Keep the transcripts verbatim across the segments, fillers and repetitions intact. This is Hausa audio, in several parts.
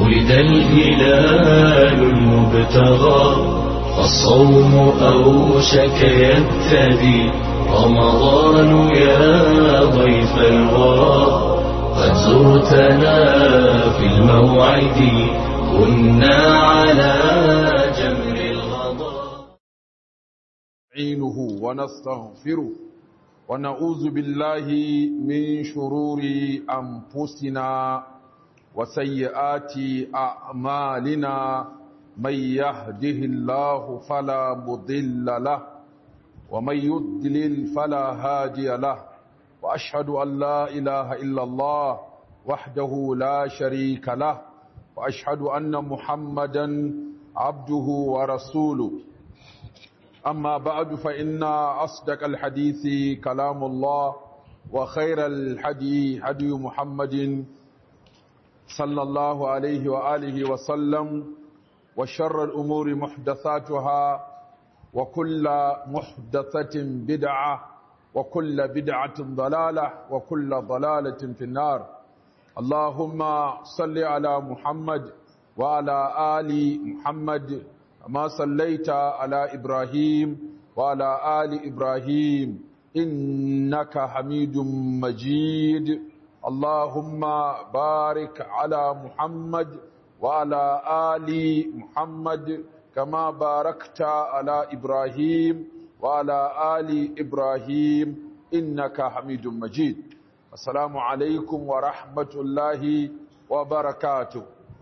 ولد الهلال المبتغى فالصوم أوشك يبتدي رمضان يا ضيف الورى قد زرتنا في الموعد كنا على جمر الغضا نستعينه ونستغفره ونعوذ بالله من شرور أنفسنا وسيئات أعمالنا من يهده الله فلا مضل له ومن يضلل فلا هادي له وأشهد أن لا إله إلا الله وحده لا شريك له وأشهد أن محمدا عبده ورسوله. أما بعد فإن أصدق الحديث كلام الله وخير الحدي هدي محمد صلى الله عليه وآله وسلم وشر الأمور محدثاتها وكل محدثة بدعة وكل بدعة ضلالة وكل ضلالة في النار. اللهم صل على محمد وعلى آل محمد ما صليت على إبراهيم وعلى آل إبراهيم إنك حميد مجيد. اللهم بارك على محمد وعلى آل محمد كما باركت على إبراهيم وعلى آل إبراهيم إنك حميد مجيد. السلام عليكم ورحمة الله وبركاته.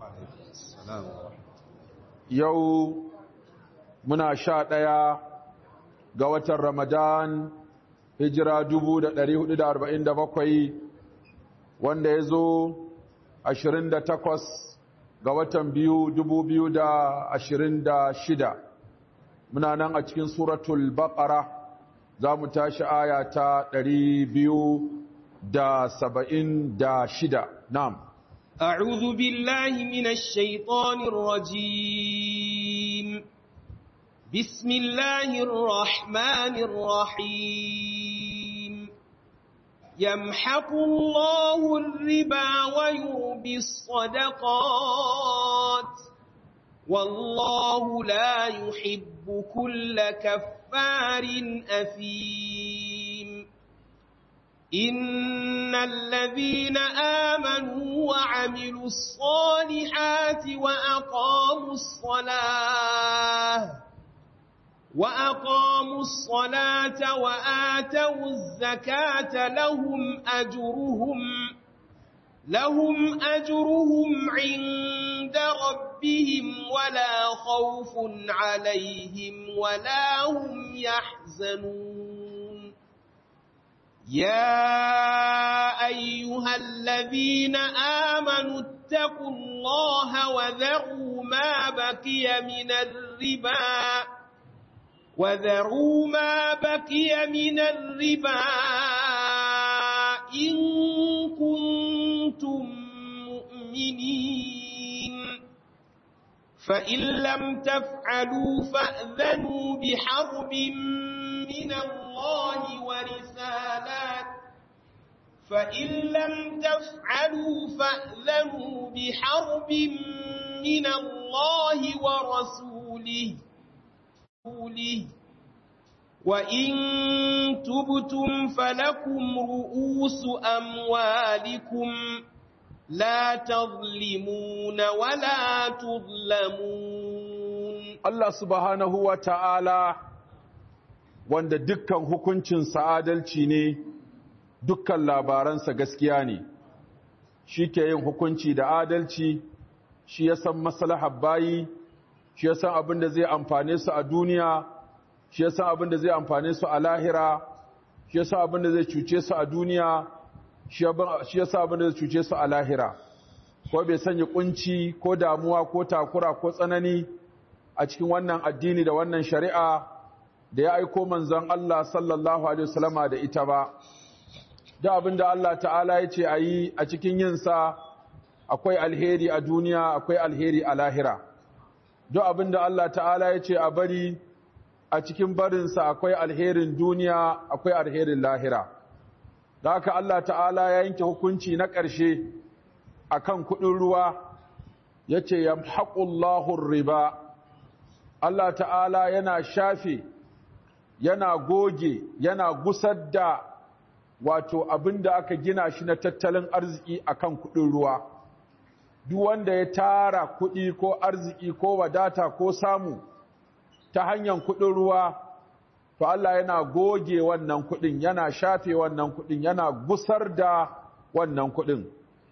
يوم muna sha ɗaya ga watan Ramadan hijira dubu da ɗari hudu da arba'in da bakwai wanda ya zo ashirin da takwas ga watan biyu dubu biyu da ashirin da shida. Muna nan a cikin suratul Baqara za mu tashi aya ta ɗari biyu da saba'in da shida. Na'am. أعوذ بالله من الشيطان الرجيم بسم الله الرحمن الرحيم يمحق الله الربا ويربي الصدقات والله لا يحب كل كفار أثيم إن الذين آمنوا وعملوا الصالحات وأقاموا الصلاة وأقاموا الصلاة وآتوا الزكاة لهم أجرهم لهم أجرهم عند ربهم ولا خوف عليهم ولا هم يحزنون. يا أيها الذين آمنوا اتقوا الله وذروا ما بقي من الربا وذروا ما بقي من الربا إن كنتم مؤمنين فإن لم تفعلوا فأذنوا بحرب من الله ورسالات فإن لم تفعلوا فأذنوا بحرب من الله ورسوله وإن تبتم فلكم رؤوس أموالكم لا تظلمون ولا تظلمون. Allah subhanahu wa ta'ala wanda dukkan hukuncinsa adalci ne, dukkan labaransa gaskiya ne, shi ke yin hukunci da adalci, shi ya san maslahar bayi, shi ya san abin da zai amfane su a duniya, shi ya san abin da zai amfane su a lahira, shi ya san abin da zai cuce su a duniya, shi ya san abin da zai cuce su a lahira. Ko bai sanya kunci ko damuwa ko takura ko tsanani a cikin wannan addini da wannan shari'a da ya aiko manzon Allah sallallahu alaihi wasallama da ita ba. Da abin da Allah ta'ala ya ce a yi a cikin yinsa akwai alheri a duniya akwai alheri a lahira. Duk abin da Allah ta'ala ya ce a bari a cikin barinsa akwai alherin duniya akwai alherin lahira. Da haka Allah ta'ala ya yanke hukunci na ƙarshe akan kuɗin ruwa yace yamhaqullahu riba, Allah ta'ala yana shafe, yana goge, yana gusar da wato abinda aka gina shi na tattalin arziki akan kuɗin ruwa. Duk wanda ya tara kuɗi ko arziki ko wadata ko samu ta hanyar kuɗin ruwa, to Allah yana goge wannan kuɗin, yana shafe wannan kuɗin, yana gusar da wannan kuɗin.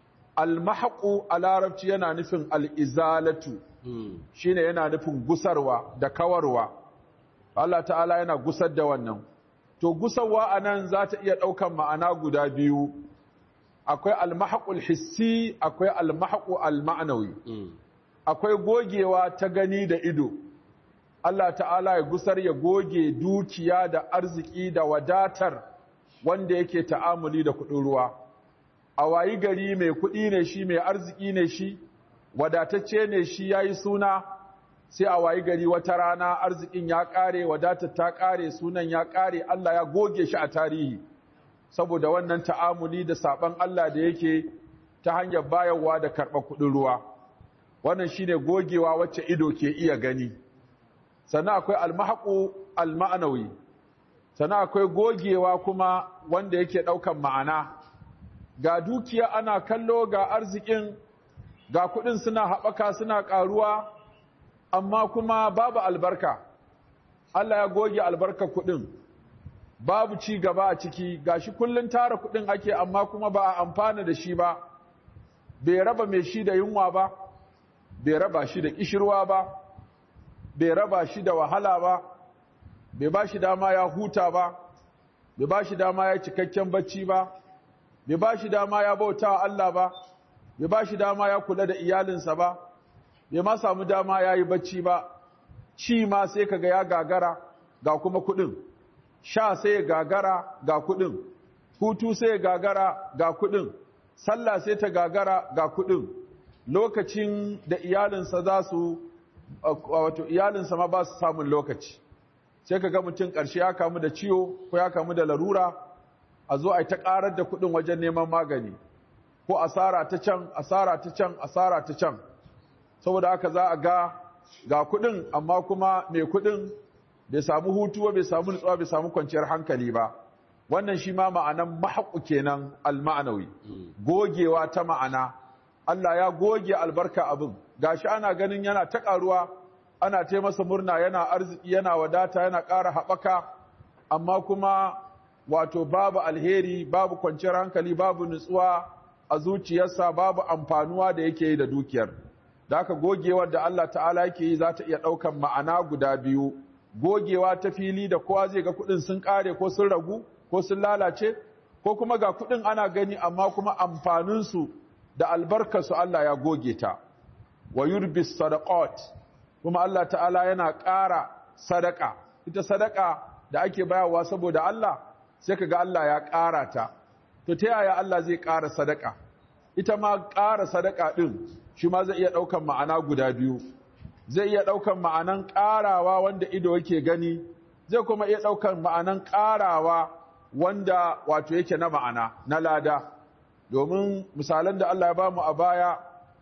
Al-mahqu a larabci yana nufin al-izalatu, shine yana nufin gusarwa da kawarwa. Allah ta'ala yana gusar da wannan. To gusarwa anan za ta iya ɗaukan ma'ana guda biyu. Akwai al-mahqul hissi, akwai al-mahqu al-ma'nawi. Akwai gogewa ta gani da ido. Allah ta'ala ya gusar, ya goge dukiya da arziki da wadatar wanda yake ta'amuli da kuɗin ruwa. A wayi gari mai kuɗi ne shi, mai arziki ne shi, wadatacce ne shi, yayi suna, sai a wayi gari wata rana arzikin ya ƙare, wadatar ta ƙare, sunan ya ƙare, Allah ya goge shi a tarihi saboda wannan ta'amuli da saban Allah da yake ta hanyar bayarwa da karɓar kuɗin ruwa. Wannan shine gogewa wacce ido ke iya gani. Sannan akwai almahaqu alma'anawi, sannan akwai gogewa kuma wanda yake ɗaukan ma'ana. Ga dukiya ana kallo, ga arzikin, ga kuɗin suna haɓaka suna ƙaruwa, amma kuma babu albarka. Allah ya goge albarkar kuɗin, babu ci gaba a ciki, gashi kullun tara kuɗin ake amma kuma ba a amfana da shi ba. Bai raba mai shi da yunwa ba, bai raba shi da ƙishirwa ba, bai raba shi da wahala ba, bai ba shi dama ya huta ba, bai ba shi dama ya cikakken bacci ba, bai ba shi dama ya bauta wa Allah ba, bai ba shi dama ya kula da iyalinsa ba, bai ma samu dama ya yi bacci ba. Ci ma sai kaga ya gagara ga kuma kuɗin, sha sai ya gagara ga kuɗin, hutu sai ya gagara ga kuɗin, sallah sai ta gagara ga kuɗin, lokacin da iyalinsa za su wato iyalinsa ma ba su samun lokaci. Sai kaga mutum ƙarshe ya kamu da ciwo ko ya kamu da larura, a zo a yi ta ƙarar da kuɗin wajen neman magani, ko asara ta can, asara ta can, asara ta can. Saboda haka za a ga ga kuɗin amma kuma mai kuɗin bai samu hutu ba, bai samu nutsuwa, bai samu kwanciyar hankali ba. Wannan shi ma ma'anan mahaqu kenan al-ma'anawi, gogewa ta ma'ana. Allah ya goge albarka abin, gashi ana ganin yana ta ƙaruwa, ana ta masa murna, yana arziki, yana wadata, yana ƙara haɓaka, amma kuma wato babu alheri, babu kwanciyar hankali, babu nutsuwa a zuciyarsa, babu amfanuwa da yake yi da dukiyar. Da haka gogewar da Allah ta'ala yake yi za ta iya ɗaukan ma'ana guda biyu. Gogewa ta fili da kowa zai ga kuɗin sun ƙare ko sun ragu ko sun lalace, ko kuma ga kuɗin ana gani amma kuma amfaninsu da albarkarsu Allah ya goge ta. Wa yurbis sadaqat, kuma Allah ta'ala yana ƙara sadaka. Ita sadaka da ake bayarwa saboda Allah, sai kaga Allah ya ƙara ta. To ta yaya Allah zai ƙara sadaka? Ita ma ƙara sadaka ɗin shi ma zai iya ɗaukan ma'ana guda biyu. Zai iya ɗaukan ma'anan ƙarawa wanda ido yake gani, zai kuma iya ɗaukan ma'anan ƙarawa wanda wato yake na ma'ana, na lada. Domin misalan da Allah ya bamu a baya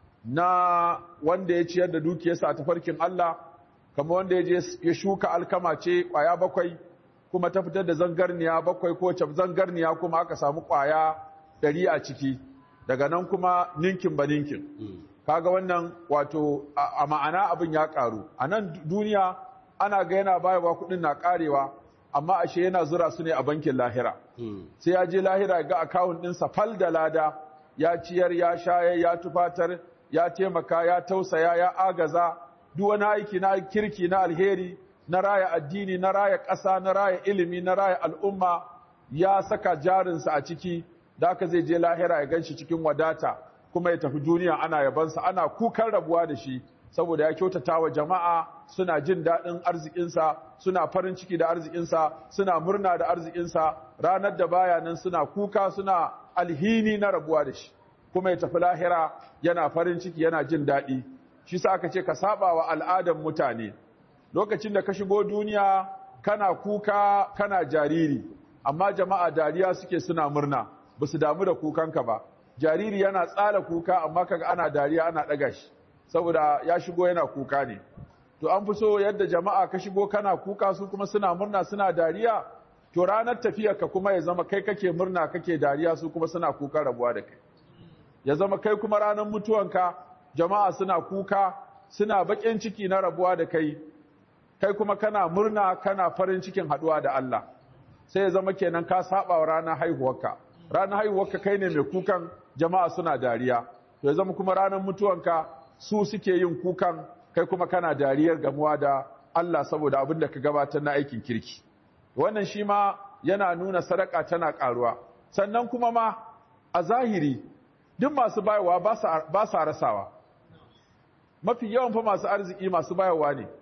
na wanda ya ciyar da dukiyarsa a tafarkin Allah, kamar wanda ya je ya shuka alkama ce ƙwaya bakwai, kuma ta fitar da zangarniya bakwai, ko ce zangarniya kuma aka samu ƙwaya ɗari a ciki, daga nan kuma ninkin ba ninkin. Kaga wannan wato a ma'ana abin ya ƙaru. A nan duniya ana ga yana bayarwa kuɗin na ƙarewa, amma ashe yana zura su ne a bankin lahira. Sai ya je lahira ga akawun ɗinsa fal da lada, ya ciyar, ya shayar, ya tufatar, ya taimaka, ya tausaya, ya agaza, duk wani aiki na kirki, na alheri, na raya addini, na raya ƙasa, na raya ilimi, na raya al'umma, ya saka jarinsa a ciki, da aka zai je lahira ya ganshi cikin wadata, kuma ya tafi duniya ana yabansa, ana kukan rabuwa da shi, saboda ya kyautata wa jama'a, suna jin daɗin arzikinsa, suna farin ciki da arzikinsa, suna murna da arzikinsa, ranar da baya nan suna kuka, suna alhini na rabuwa da shi, kuma ya tafi lahira yana farin ciki, yana jin daɗi. Shi sa aka ce ka saba wa al'adan mutane. Lokacin da ka shigo duniya kana kuka, kana jariri, amma jama'a dariya suke, suna murna, ba su damu da kukanka ba. Jariri yana tsala kuka amma kaga ana dariya, ana ɗaga shi, saboda ya shigo yana kuka ne. To an fi so yadda jama'a ka shigo kana kuka su kuma suna murna suna dariya, to ranar tafiyarka kuma ya zama kai kake murna kake dariya su kuma suna kuka rabuwa da kai. Ya zama kai kuma ranar mutuwanka jama'a suna kuka suna bakin ciki na rabuwa da kai, kai kuma kana murna kana farin cikin haduwa da Allah. Sai ya zama kenan ka saba wa ranar haihuwarka. Ranar haihuwarka kai ne mai kukan, jama'a suna dariya. To ya zama kuma ranar mutuwanka su suke yin kukan, kai kuma kana dariyar gamuwa da Allah saboda abin da ka gabatar na aikin kirki. Wannan shi ma yana nuna sadaka tana karuwa. Sannan kuma ma a zahiri duk masu bayarwa ba sa rasawa. Mafi yawan fa masu arziki masu bayarwa ne.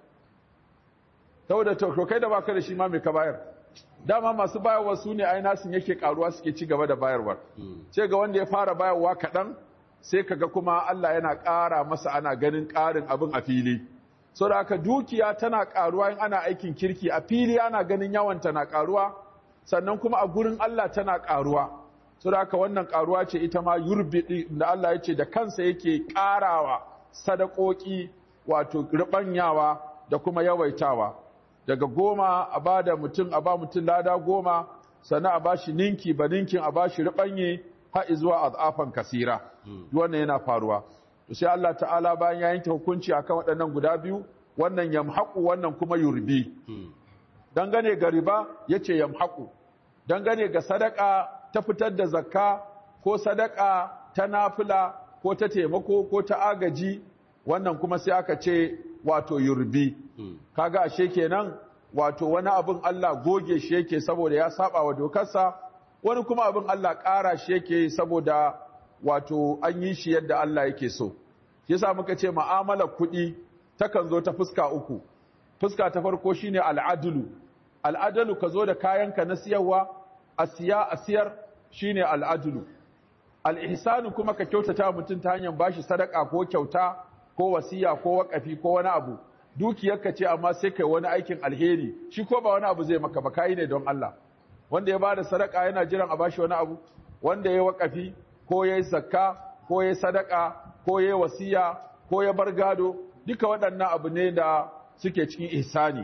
Saboda to kai da baka da shi ma mai ka bayar. Dama masu bayarwa su ne ai nasin yake karuwa suke ci gaba da bayarwa. Ce ga wanda ya fara bayarwa kaɗan sai kaga kuma Allah yana ƙara masa ana ganin ƙarin abin a fili. Saboda haka dukiya tana ƙaruwa in ana aikin kirki a fili ana ganin yawanta na ƙaruwa, sannan kuma a gurin Allah tana ƙaruwa. Saboda haka wannan ƙaruwa ce ita ma yurbi da Allah ya ce da kansa yake ƙarawa sadakoki wato ribanyawa da kuma yawaitawa. Daga goma a ba da mutum a ba mutum lada goma, sannan a ba shi ninki ba ninkin a ba shi ribanye har zuwa azafan kasira. Wannan yana faruwa. To sai Allah ta'ala bayan ya yanke hukunci akan waɗannan guda biyu, wannan yamhaqu wannan kuma yurbi. Dangane ga riba yace yamhaqu. Dangane ga sadaka ta fitar da zakka ko sadaka ta nafila ko ta taimako ko ta agaji, wannan kuma sai aka ce wato yurbi. Kaga ashe kenan wato wani abin Allah goge shi yake saboda ya saba wa dokarsa, wani kuma abin Allah ƙara shi yake saboda wato an yi shi yadda Allah yake so. Shi yasa muka ce mu'amalar kuɗi takan zo ta fuska uku. Fuska ta farko shine al'adlu. Al'adlu ka zo da kayanka na siyarwa, a siya a siyar shine al'adlu. Al-ihsanu kuma ka kyautata mutum ta hanyar bashi sadaka ko kyauta ko wasiya ko wakafi ko wani abu. Dukiyarka ce amma sai kai wani aikin alheri, shi ko ba wani abu zai maka ba, kai ne don Allah. Wanda ya bada sadaka yana jiran a bashi wani abu, wanda ya wakafi ko ya yi zakka ko ya yi sadaka ko ya yi wasiya ko ya bar gado, duka waɗannan abu ne da suke cikin ihsani.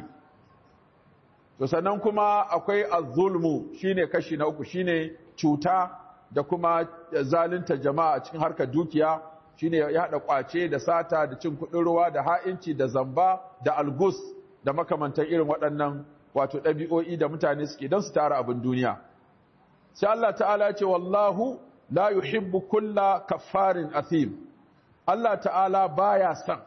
To sannan kuma akwai az-zulmu shine kashi na uku, shine cuta da kuma zalunta jama'a cikin harkar dukiya, shine ya haɗa kwace da sata da cin kuɗin ruwa da ha'inci da zamba da algus da makamantan irin waɗannan wato ɗabi'o'i da mutane suke don su tara abin duniya. Sai Allah ta'ala ce wallahu la yuhibbu kulla kaffarin athim. Allah ta'ala baya son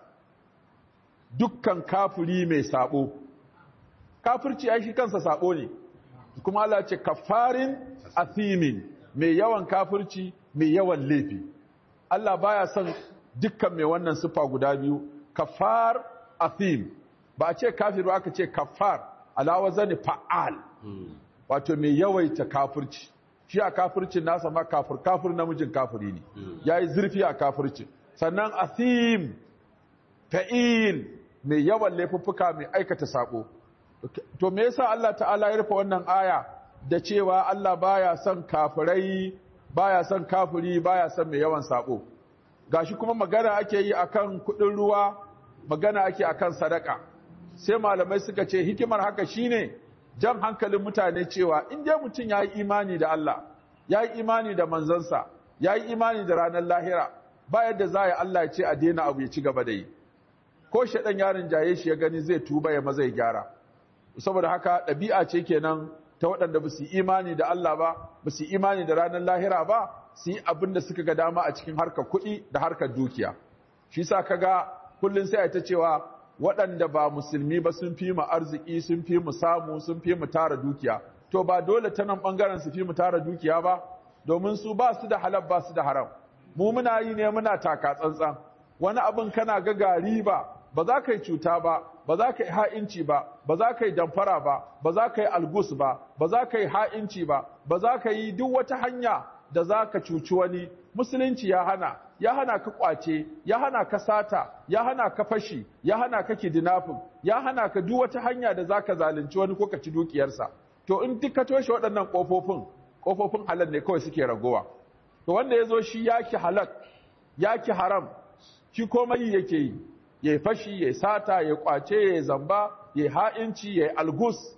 dukkan kafiri mai sabo. Kafirci ai shi kansa sabo ne. Kuma Allah ce kaffarin athimin, mai yawan kafirci, mai yawan laifi. Allah baya son dukkan mai wannan sifa guda biyu, kaffar athim. Ba a ce kafir ba, aka ce kaffar ala wazani fa'al. Wato mai yawaita kafirci. Shi a kafircin nasa ma kafir kafir namijin kafiri ne. Yayi zurfi a kafirci. Sannan athim fa'il, mai yawan laifuffuka mai aikata sako. To me yasa Allah ta'ala ya rufe wannan aya da cewa Allah baya son kafirai, baya son kafiri, baya son mai yawan sako? Gashi kuma magana ake yi akan kudin ruwa, magana ake akan sadaka. Sai malamai suka ce hikimar haka shine jan hankalin mutane cewa in dai mutum yayi imani da Allah, yayi imani da manzansa, yayi imani da ranar lahira, ba yadda za ya Allah ya ce a daina abu ya ci gaba da yi. Ko shaɗan yarin jaye shi ya gani zai tuba ya maza ya gyara. Saboda haka ɗabi'a ce kenan ta waɗanda ba su yi imani da Allah ba, ba su yi imani da ranar lahira ba, su yi abin da suka ga dama a cikin harkar kuɗi da harkar dukiya. Shi sa ka ga kullum sai a ta cewa waɗanda ba musulmi ba sun fi mu arziki, sun fi mu samu, sun fi mu tara dukiya. To ba dole ta nan ɓangaren su fi mu tara dukiya ba, domin su ba su da halal ba su da haram. Mu muna yi ne muna taka tsantsan. Wani abin kana ga gari ba, ba za ka yi cuta ba, ba za ka yi ha'inci ba, ba za ka yi damfara ba, ba za ka yi algus ba, ba za ka yi ha'inci ba, ba za ka yi duk wata hanya da za ka cuci wani. Musulunci ya hana, ya hana ka kwace, ya hana ka sata, ya hana ka fashi, ya hana ka kidnapping, ya hana ka duk wata hanya da za ka zalunci wani ko ka ci dukiyarsa. To in duk ka toshe waɗannan ƙofofin, ƙofofin halal ne kawai suke ragowa. To wanda ya zo shi yaki halak, yaki haram, shi komai yake yi ya fashi ya sata ya kwace ya zamba ya ha'inci ya algus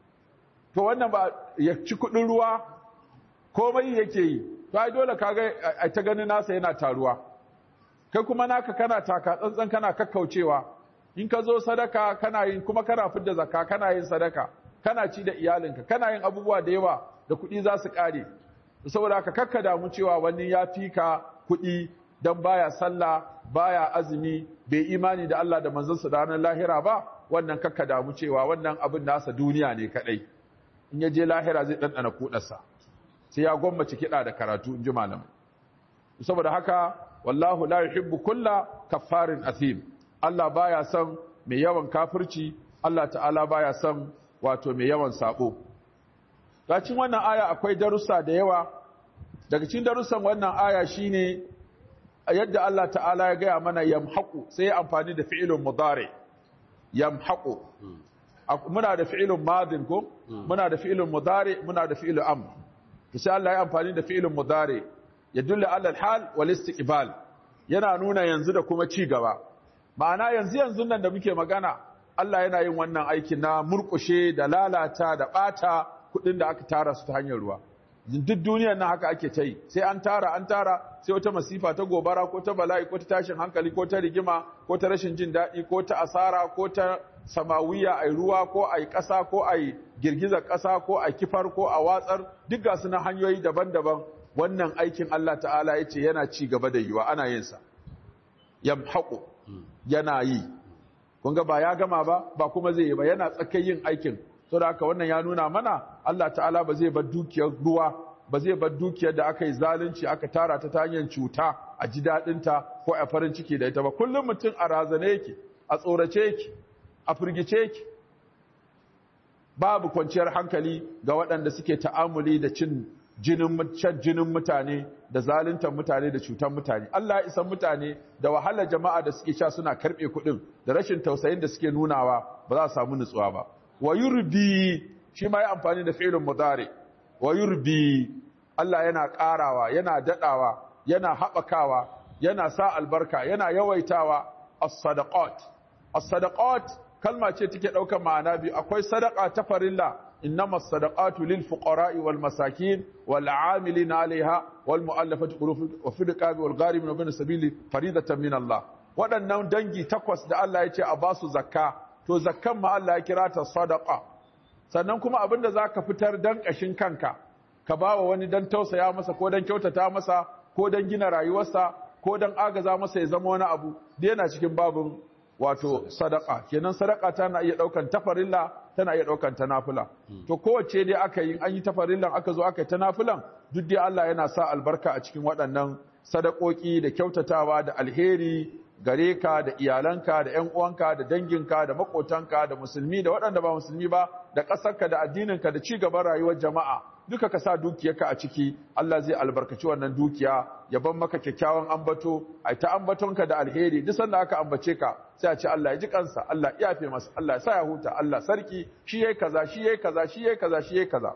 to wannan ba ya ci kudin ruwa komai yake yi to ai dole kaga a ta ganin nasa yana taruwa kai kuma naka kana taka tsantsan kana kakkaucewa in ka zo sadaka kana yin kuma kana fidda zakka kana yin sadaka kana ci da iyalinka kana yin abubuwa da yawa da kuɗi za su ƙare saboda haka kakka damu cewa wani ya fika kuɗi dan baya sallah baya azumi bai imani da Allah da manzansa da ranar lahira ba wannan kakka damu cewa wannan abin nasa duniya ne kadai in ya je lahira zai ɗanɗana kuɗarsa sai ya gwammace kiɗa da karatu in ji malamai saboda haka wallahu la yuhibbu kulla kaffarin athim Allah baya son mai yawan kafirci Allah ta'ala baya son wato mai yawan sabo cikin wannan aya akwai darussa da yawa daga cikin darussan wannan aya shine yadda Allah ta'ala ya gaya mana yamhaqu sai amfani da fi'ilun mudari yamhaqu muna da fi'ilun madin ko muna da fi'ilun mudari muna da fi'ilun amr to sai Allah ya amfani da fi'ilun mudari yadullu ala al-hal wal istiqbal yana nuna yanzu da kuma ci gaba ma'ana yanzu yanzu nan da muke magana Allah yana yin wannan aikin na murkushe da lalata da bata kudin da aka tara su ta hanyar ruwa duk duniyar nan haka ake ta yi sai an tara an tara sai wata masifa ta gobara ko ta bala'i ko ta tashin hankali ko ta rigima ko ta rashin jin daɗi ko ta asara ko ta samawiya ai ruwa ko ai ƙasa ko ai girgizar ƙasa ko ai kifar ko a watsar duk ga su na hanyoyi daban-daban wannan aikin Allah ta'ala ya ce yana ci gaba da yiwa ana yin sa yamhaqu yana yi kun ga ba ya gama ba ba kuma zai yi ba yana tsakai yin aikin saboda haka wannan ya nuna mana Allah ta'ala ba zai bar dukiyar ruwa ba zai bar dukiyar da aka yi zalunci aka tara ta ta hanyar cuta a ji daɗin ta ko a farin ciki da ita ba kullum mutum a razane yake a tsorace yake a firgice yake babu kwanciyar hankali ga waɗanda suke ta'amuli da cin jinin jinin mutane da zaluntar mutane da cutar mutane Allah ya isan mutane da wahalar jama'a da suke sha suna karɓe kuɗin da rashin tausayin da suke nunawa ba za a samu nutsuwa ba wa yurbi shi ma ya amfani da fi'ilun mudari wa yurbi Allah yana ƙarawa yana daɗawa yana haɓakawa yana sa albarka yana yawaitawa as-sadaqat as-sadaqat kalma ce take ɗaukar ma'ana biyu akwai sadaqa ta farilla innama as-sadaqatu lil fuqara'i wal masakin wal 'amilina 'alayha wal mu'allafati qulubuhum wa fi riqabi wal gharimin wa bin sabili faridatan min Allah waɗannan dangi takwas da Allah ya ce a basu zakka to zakkan ma Allah ya kira ta sadaqa sannan kuma abinda zaka fitar dan kashin kanka ka bawa wani dan tausaya masa ko dan kyautata masa ko dan gina rayuwarsa ko dan agaza masa ya zama wani abu da yana cikin babin wato sadaqa kenan sadaqa tana iya daukan tafarilla tana iya daukan tanafila to kowace dai aka yi an yi tafarillan aka zo aka yi tanafilan duk dai Allah yana sa albarka a cikin waɗannan sadakoki da kyautatawa da alheri gare ka da iyalanka da ƴan uwanka da danginka da makotanka da musulmi da waɗanda ba musulmi ba da ƙasarka da addininka da ci gaban rayuwar jama'a duka ka sa dukiyarka a ciki Allah zai albarkaci wannan dukiya ya ban maka kyakkyawan ambato ai ta ambatonka da alheri duk sanda aka ambace ka sai a ce Allah ya ji kansa Allah ya yafe masa Allah ya sa ya huta Allah sarki shi yayi kaza shi yayi kaza shi yayi kaza shi yayi kaza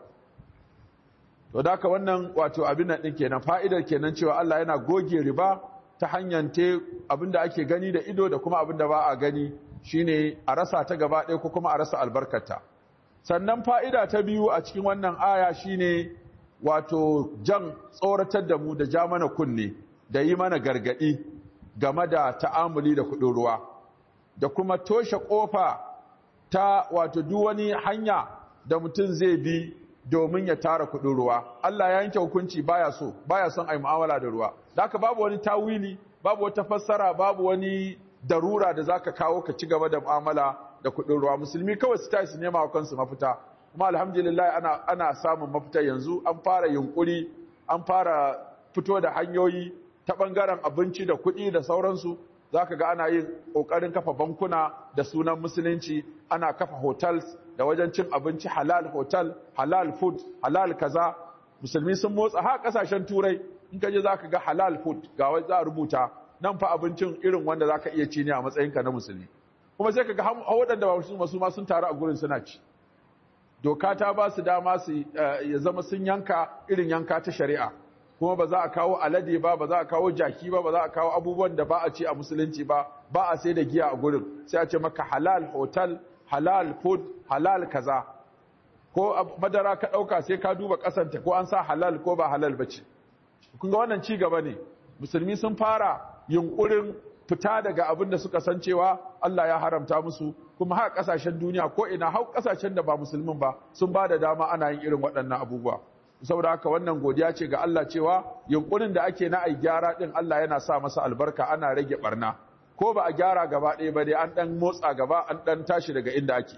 to da haka wannan wato abin nan din kenan fa'idar kenan cewa Allah yana goge riba ta hanyar te abinda ake gani da ido da kuma abinda ba a gani shine a rasa ta gaba ɗaya ko kuma a rasa albarkata sannan fa'ida ta biyu a cikin wannan aya shine wato jan tsoratar da mu da ja mana kunne da yi mana gargadi game da ta'amuli da kuɗin ruwa da kuma toshe ƙofa ta wato duk wani hanya da mutum zai bi domin ya tara kuɗin ruwa Allah ya yanke hukunci baya so baya son ai mu'amala da ruwa da haka babu wani tawili babu wata fassara babu wani darura da zaka kawo ka ci gaba da mu'amala da kuɗin ruwa musulmi kawai su tashi su nema wa kansu mafita kuma alhamdulillah ana ana samun mafita yanzu an fara yunkuri an fara fito da hanyoyi ta bangaren abinci da kuɗi da sauransu zaka ga ana yin kokarin kafa bankuna da sunan musulunci ana kafa hotels da wajen cin abinci halal hotel halal food halal kaza musulmi sun motsa ha kasashen turai in ka je zaka ga halal food ga wai za a rubuta nan fa abincin irin wanda zaka iya ci ne a matsayinka na musulmi kuma sai kaga waɗanda ba su masu ma sun taru a gurin suna ci doka ta ba su dama su ya zama sun yanka irin yanka ta shari'a kuma ba za a kawo alade ba ba za a kawo jaki ba ba za a kawo abubuwan da ba a ci a musulunci ba ba a sai da giya a gurin sai a ce maka halal hotel halal food halal kaza ko madara ka ɗauka sai ka duba ƙasanta ko an sa halal ko ba halal ba ce kun ga wannan ci gaba ne musulmi sun fara yunkurin fita daga abin da suka san cewa Allah ya haramta musu kuma har ƙasashen duniya ko ina har ƙasashen da ba musulmin ba sun ba da dama ana yin irin waɗannan abubuwa saboda haka wannan godiya ce ga Allah cewa yunkurin da ake na ai gyara din Allah yana sa masa albarka ana rage barna ko ba a gyara gaba ɗaya ba dai an ɗan motsa gaba an ɗan tashi daga inda ake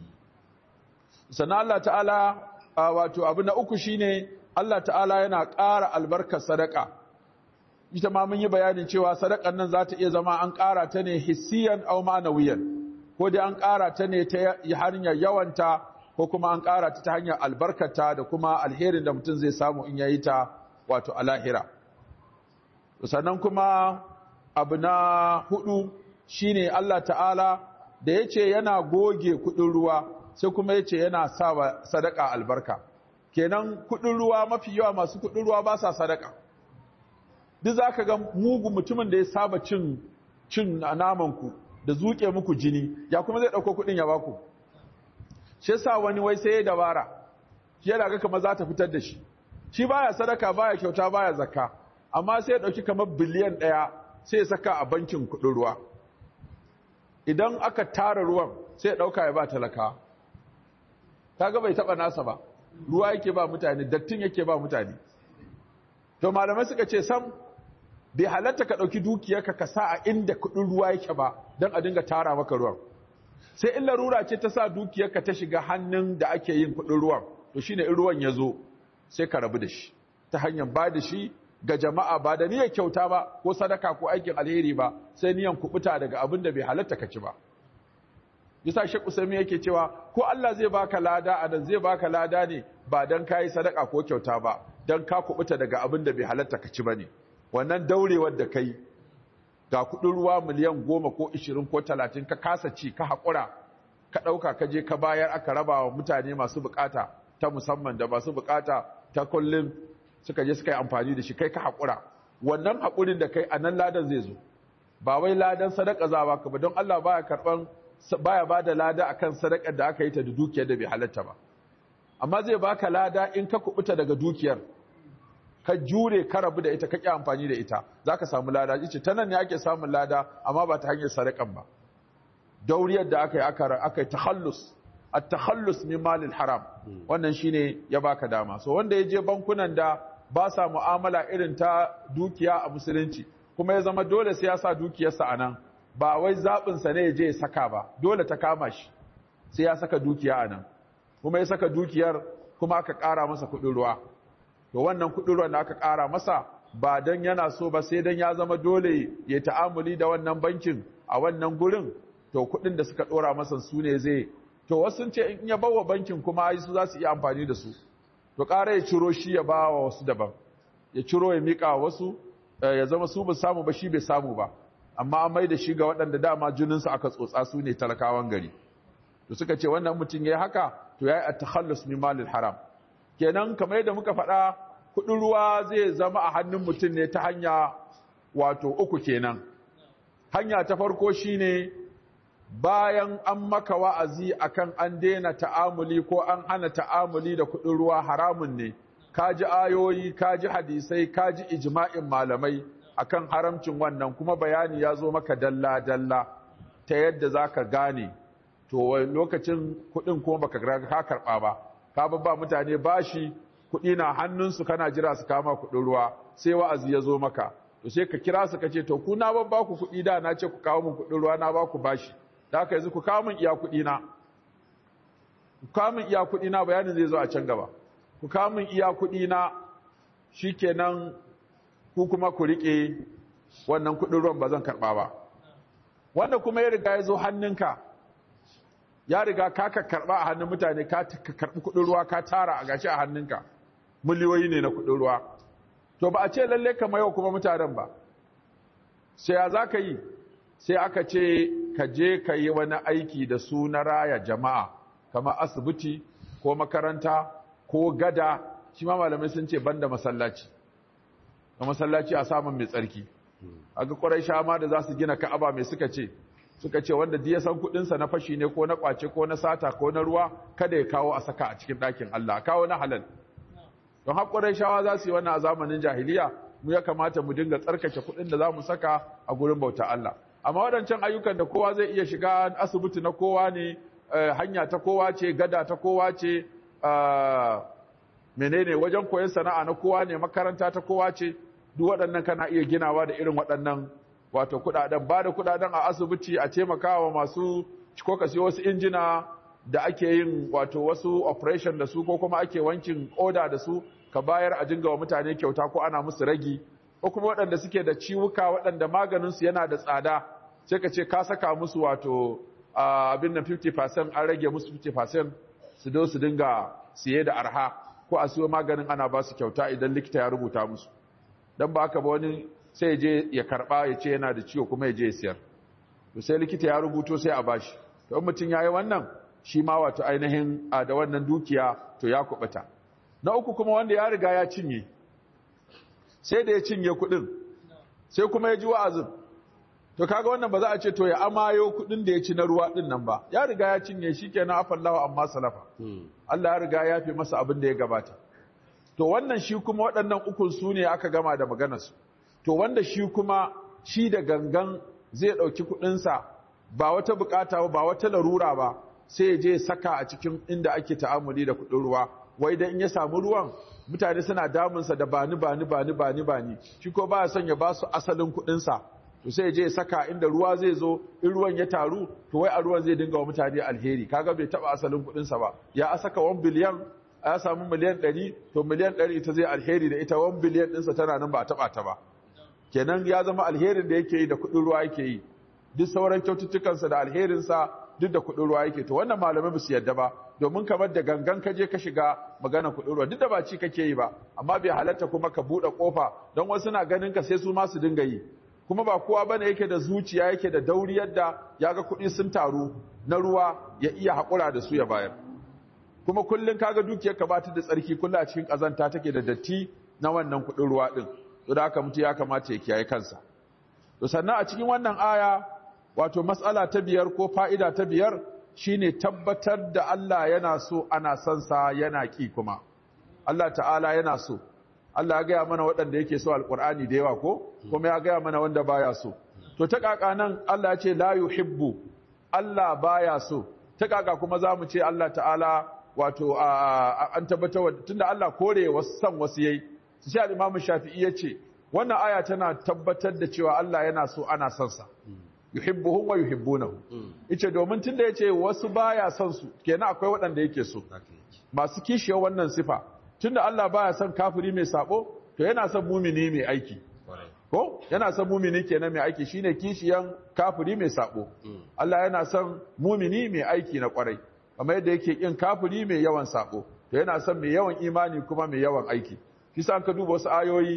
sannan Allah ta'ala wato abu na uku shine Allah ta'ala yana ƙara albarkar sadaka ita ma mun yi bayanin cewa sadakan nan za ta iya zama an ƙara ta ne hissiyan aw ma'nawiyan ko dai an ƙara ta ne ta hanyar yawanta ko kuma an ƙara ta ta hanyar albarkata da kuma alherin da mutum zai samu in yayi ta wato a lahira sannan kuma abu na hudu shine Allah ta'ala da yace yana goge kudin ruwa sai kuma yace yana sa sadaka albarka kenan kudin ruwa mafi yawa masu kudin ruwa ba sa sadaka duk zaka ga mugu mutumin da ya saba cin cin naman ku da zuke muku jini ya kuma zai dauko kudin ya baku shi yasa wani wai sai ya dabara shi yana ga kamar za ta fitar da shi shi baya sadaka baya kyauta baya zakka amma sai ya dauki kamar biliyan ɗaya sai ya saka a bankin kudin ruwa idan aka tara ruwan sai ya dauka ya ba talaka kaga bai taba nasa ba ruwa yake ba mutane dattin yake ba mutane to malamai suka ce sam bai halatta ka dauki dukiyarka ka sa a inda kudin ruwa yake ba dan a dinga tara maka ruwan sai in larura ce ta sa dukiyarka ta shiga hannun da ake yin kudin ruwan to shine in ruwan ya zo sai ka rabu da shi ta hanyar ba da shi ga jama'a ba da niyyar kyauta ba ko sadaka ko aikin alheri ba sai niyyar kubuta daga abin da bai halatta ka ci ba yasa Sheikh Usaimi yake cewa ko Allah zai baka lada anan zai baka lada ne ba dan kai sadaka ko kyauta ba dan ka kubuta daga abin da bai halatta ka ci bane wannan daurewar da kai ga kudin ruwa miliyan goma ko ishirin ko talatin ka kasa ci ka haƙura ka ɗauka ka je ka bayar aka raba wa mutane masu bukata ta musamman da masu bukata ta kullum suka je suka yi amfani da shi kai ka haƙura wannan haƙurin da kai a nan ladan zai zo ba wai ladan sadaka za ba ka ba don Allah baya karɓan baya ba da lada akan sadakar da aka yi ta da dukiyar da bai halatta ba amma zai baka lada in ka kubuta daga dukiyar ka jure ka rabu da ita ka ƙi amfani da ita za ka samu lada ce ta nan ne ake samun lada amma ba ta hanyar sadakan ba dauriyar da aka yi aka yi tahallus at-tahallus min malil haram wannan shine ya baka dama so wanda ya je bankunan da ba sa mu'amala irin ta dukiya a musulunci kuma ya zama dole sai ya sa dukiyarsa a nan ba wai zaɓin sa ne ya je ya saka ba dole ta kama shi sai ya saka dukiya a nan kuma ya saka dukiyar kuma aka ƙara masa kuɗin ruwa to wannan kuɗin ruwan da aka ƙara masa ba dan yana so ba sai dan ya zama dole ya ta'amuli da wannan bankin a wannan gurin to kuɗin da suka ɗora masa su ne zai to wasu sun ce in ya bawa bankin kuma ai su za su iya amfani da su to ƙara ya ciro shi ya ba wa wasu daban ya ciro ya miƙa wasu ya zama su ba samu ba shi bai samu ba amma an mai da shi ga waɗanda dama jininsu aka tsotsa su ne talakawan gari to suka ce wannan mutum ya yi haka to ya yi at-takhallus min malil haram kenan kamar yadda muka faɗa kuɗin ruwa zai zama a hannun mutum ne ta hanya wato uku kenan hanya ta farko shine bayan an maka wa'azi akan an daina ta'amuli ko an hana ta'amuli da kuɗin ruwa haramun ne kaji ayoyi kaji hadisai kaji ijma'in malamai akan haramcin wannan kuma bayani ya zo maka dalla dalla ta yadda zaka gane to lokacin kuɗin kuma baka ka karɓa ba ka ba mutane bashi kuɗi na hannunsu kana jira su kama kuɗin ruwa sai wa'azi ya zo maka to sai ka kira su ka ce to ku na babba ku kuɗi da na ce ku kawo min kuɗin ruwa na ba ku bashi da haka yanzu ku kawo min iya kuɗi na ku kawo min iya kuɗi na bayanin zai zo a can gaba ku kawo min iya kuɗi na shikenan ku kuma ku riƙe wannan kuɗin ruwan ba zan karɓa ba wanda kuma ya riga ya zo hannunka ya riga ka ka karɓa a hannun mutane ka karɓi kuɗin ruwa ka tara a gashi a hannunka miliyoyi ne na kuɗin ruwa to ba a ce lalle ka mayo kuma mutanen ba sai ya za ka yi sai aka ce ka je ka yi wani aiki da su na raya jama'a kamar asibiti ko makaranta ko gada shi ma malamai sun ce banda masallaci ga masallaci a samun mai tsarki aga Qurayshawa ma da za su gina Ka'aba mai suka ce suka ce wanda duk ya san kudin sa na fashi ne ko na kwace ko na sata ko na ruwa kada ya kawo a saka a cikin ɗakin Allah kawo na halal don har Qurayshawa za su yi wannan a zamanin jahiliya mu ya kamata mu dinga tsarkake kudin da za mu saka a gurin bauta Allah amma waɗancan ayyukan da kowa zai iya shiga asibiti na kowa ne hanya ta kowa ce gada ta kowa ce menene wajen koyon sana'a na kowa ne makaranta ta kowa ce duk waɗannan kana iya ginawa da irin waɗannan wato kuɗaɗen ba da kuɗaɗen a asibiti a taimakawa masu ko ka siyo wasu injina da ake yin wato wasu operation da su ko kuma ake wankin oda da su ka bayar a jinga wa mutane kyauta ko ana musu ragi ko kuma waɗanda suke da ciwuka waɗanda maganinsu yana da tsada sai ka ce ka saka musu wato abin nan fifty percent an rage musu fifty percent su do su dinga siye da arha ko a siyo maganin ana ba su kyauta idan likita ya rubuta musu dan ba haka ba wani sai ya je ya karba ya ce yana da ciwo kuma ya je ya siyar to sai likita ya rubuto sai a bashi to in mutum yayi wannan shi ma wato ainihin da wannan dukiya to ya kubuta na uku kuma wanda ya riga ya cinye sai da ya cinye kuɗin sai kuma ya ji wa'azin to kaga wannan ba za a ce to ya amayo kuɗin da ya ci na ruwa ɗin nan ba ya riga ya cinye shi kenan afallahu amma salafa Allah ya riga ya fi masa abin da ya gabata to wannan shi kuma waɗannan ukun su ne aka gama da maganarsu to wanda shi kuma shi da gangan zai ɗauki kuɗinsa ba wata bukata ba wata larura ba sai ya je saka a cikin inda ake ta'amuli da kuɗin ruwa wai da in ya samu ruwan mutane suna damunsa da bani bani bani bani bani shi ko ba ya son ya ba su asalin kuɗinsa to sai ya je saka inda ruwa zai zo in ruwan ya taru to wai a ruwan zai dinga wa mutane alheri kaga bai taba asalin kuɗinsa ba ya saka one biliyan ya samu miliyan ɗari to miliyan ɗari ita zai alheri da ita one biliyan ɗinsa tana nan ba a taba ta ba kenan ya zama alherin da yake yi da kuɗin ruwa yake yi duk sauran kyaututtukansa da alherinsa duk da kuɗin ruwa yake to wannan malamai ba su yadda ba domin kamar da gangan ka je ka shiga magana kuɗin ruwa duk da ba ci kake yi ba amma bai halatta kuma ka buɗe ƙofa don wasu na ganin ka sai su ma su dinga yi kuma ba kowa bane yake da zuciya yake da dauri yadda ya ga kuɗi sun taru na ruwa ya iya haƙura da su ya bayar kuma kullum kaga dukiyar ka bata da tsarki kullum a cikin ƙazanta take da datti na wannan kuɗin ruwa ɗin to da haka mutum ya kamata ya kiyaye kansa to sannan a cikin wannan aya wato mas'ala ta biyar ko fa'ida ta biyar shine tabbatar da Allah yana so ana son sa yana ki kuma Allah ta'ala yana so Allah ya gaya mana waɗanda yake so alƙur'ani da yawa ko kuma ya gaya mana wanda baya so to ta kaka nan Allah ya ce la yuhibbu Allah baya so ta kaka kuma zamu ce Allah ta'ala wato an tabbatar tunda Allah kore wasu san wasu yayi sai al-Imam Shafi'i ya ce wannan aya tana tabbatar da cewa Allah yana so ana son sa yuhibbuhum wa yuhibbunahu yace domin tunda yace wasu baya son su kenan akwai waɗanda yake so masu kishiyar wannan sifa tunda Allah baya son kafiri mai sabo to yana son mumini mai aiki ko yana son mumini kenan mai aiki shine kishiyan kafiri mai sabo Allah yana son mumini mai aiki na kwarai kamar yadda yake kin kafiri mai yawan sabo to yana son mai yawan imani kuma mai yawan aiki kisa ka duba wasu ayoyi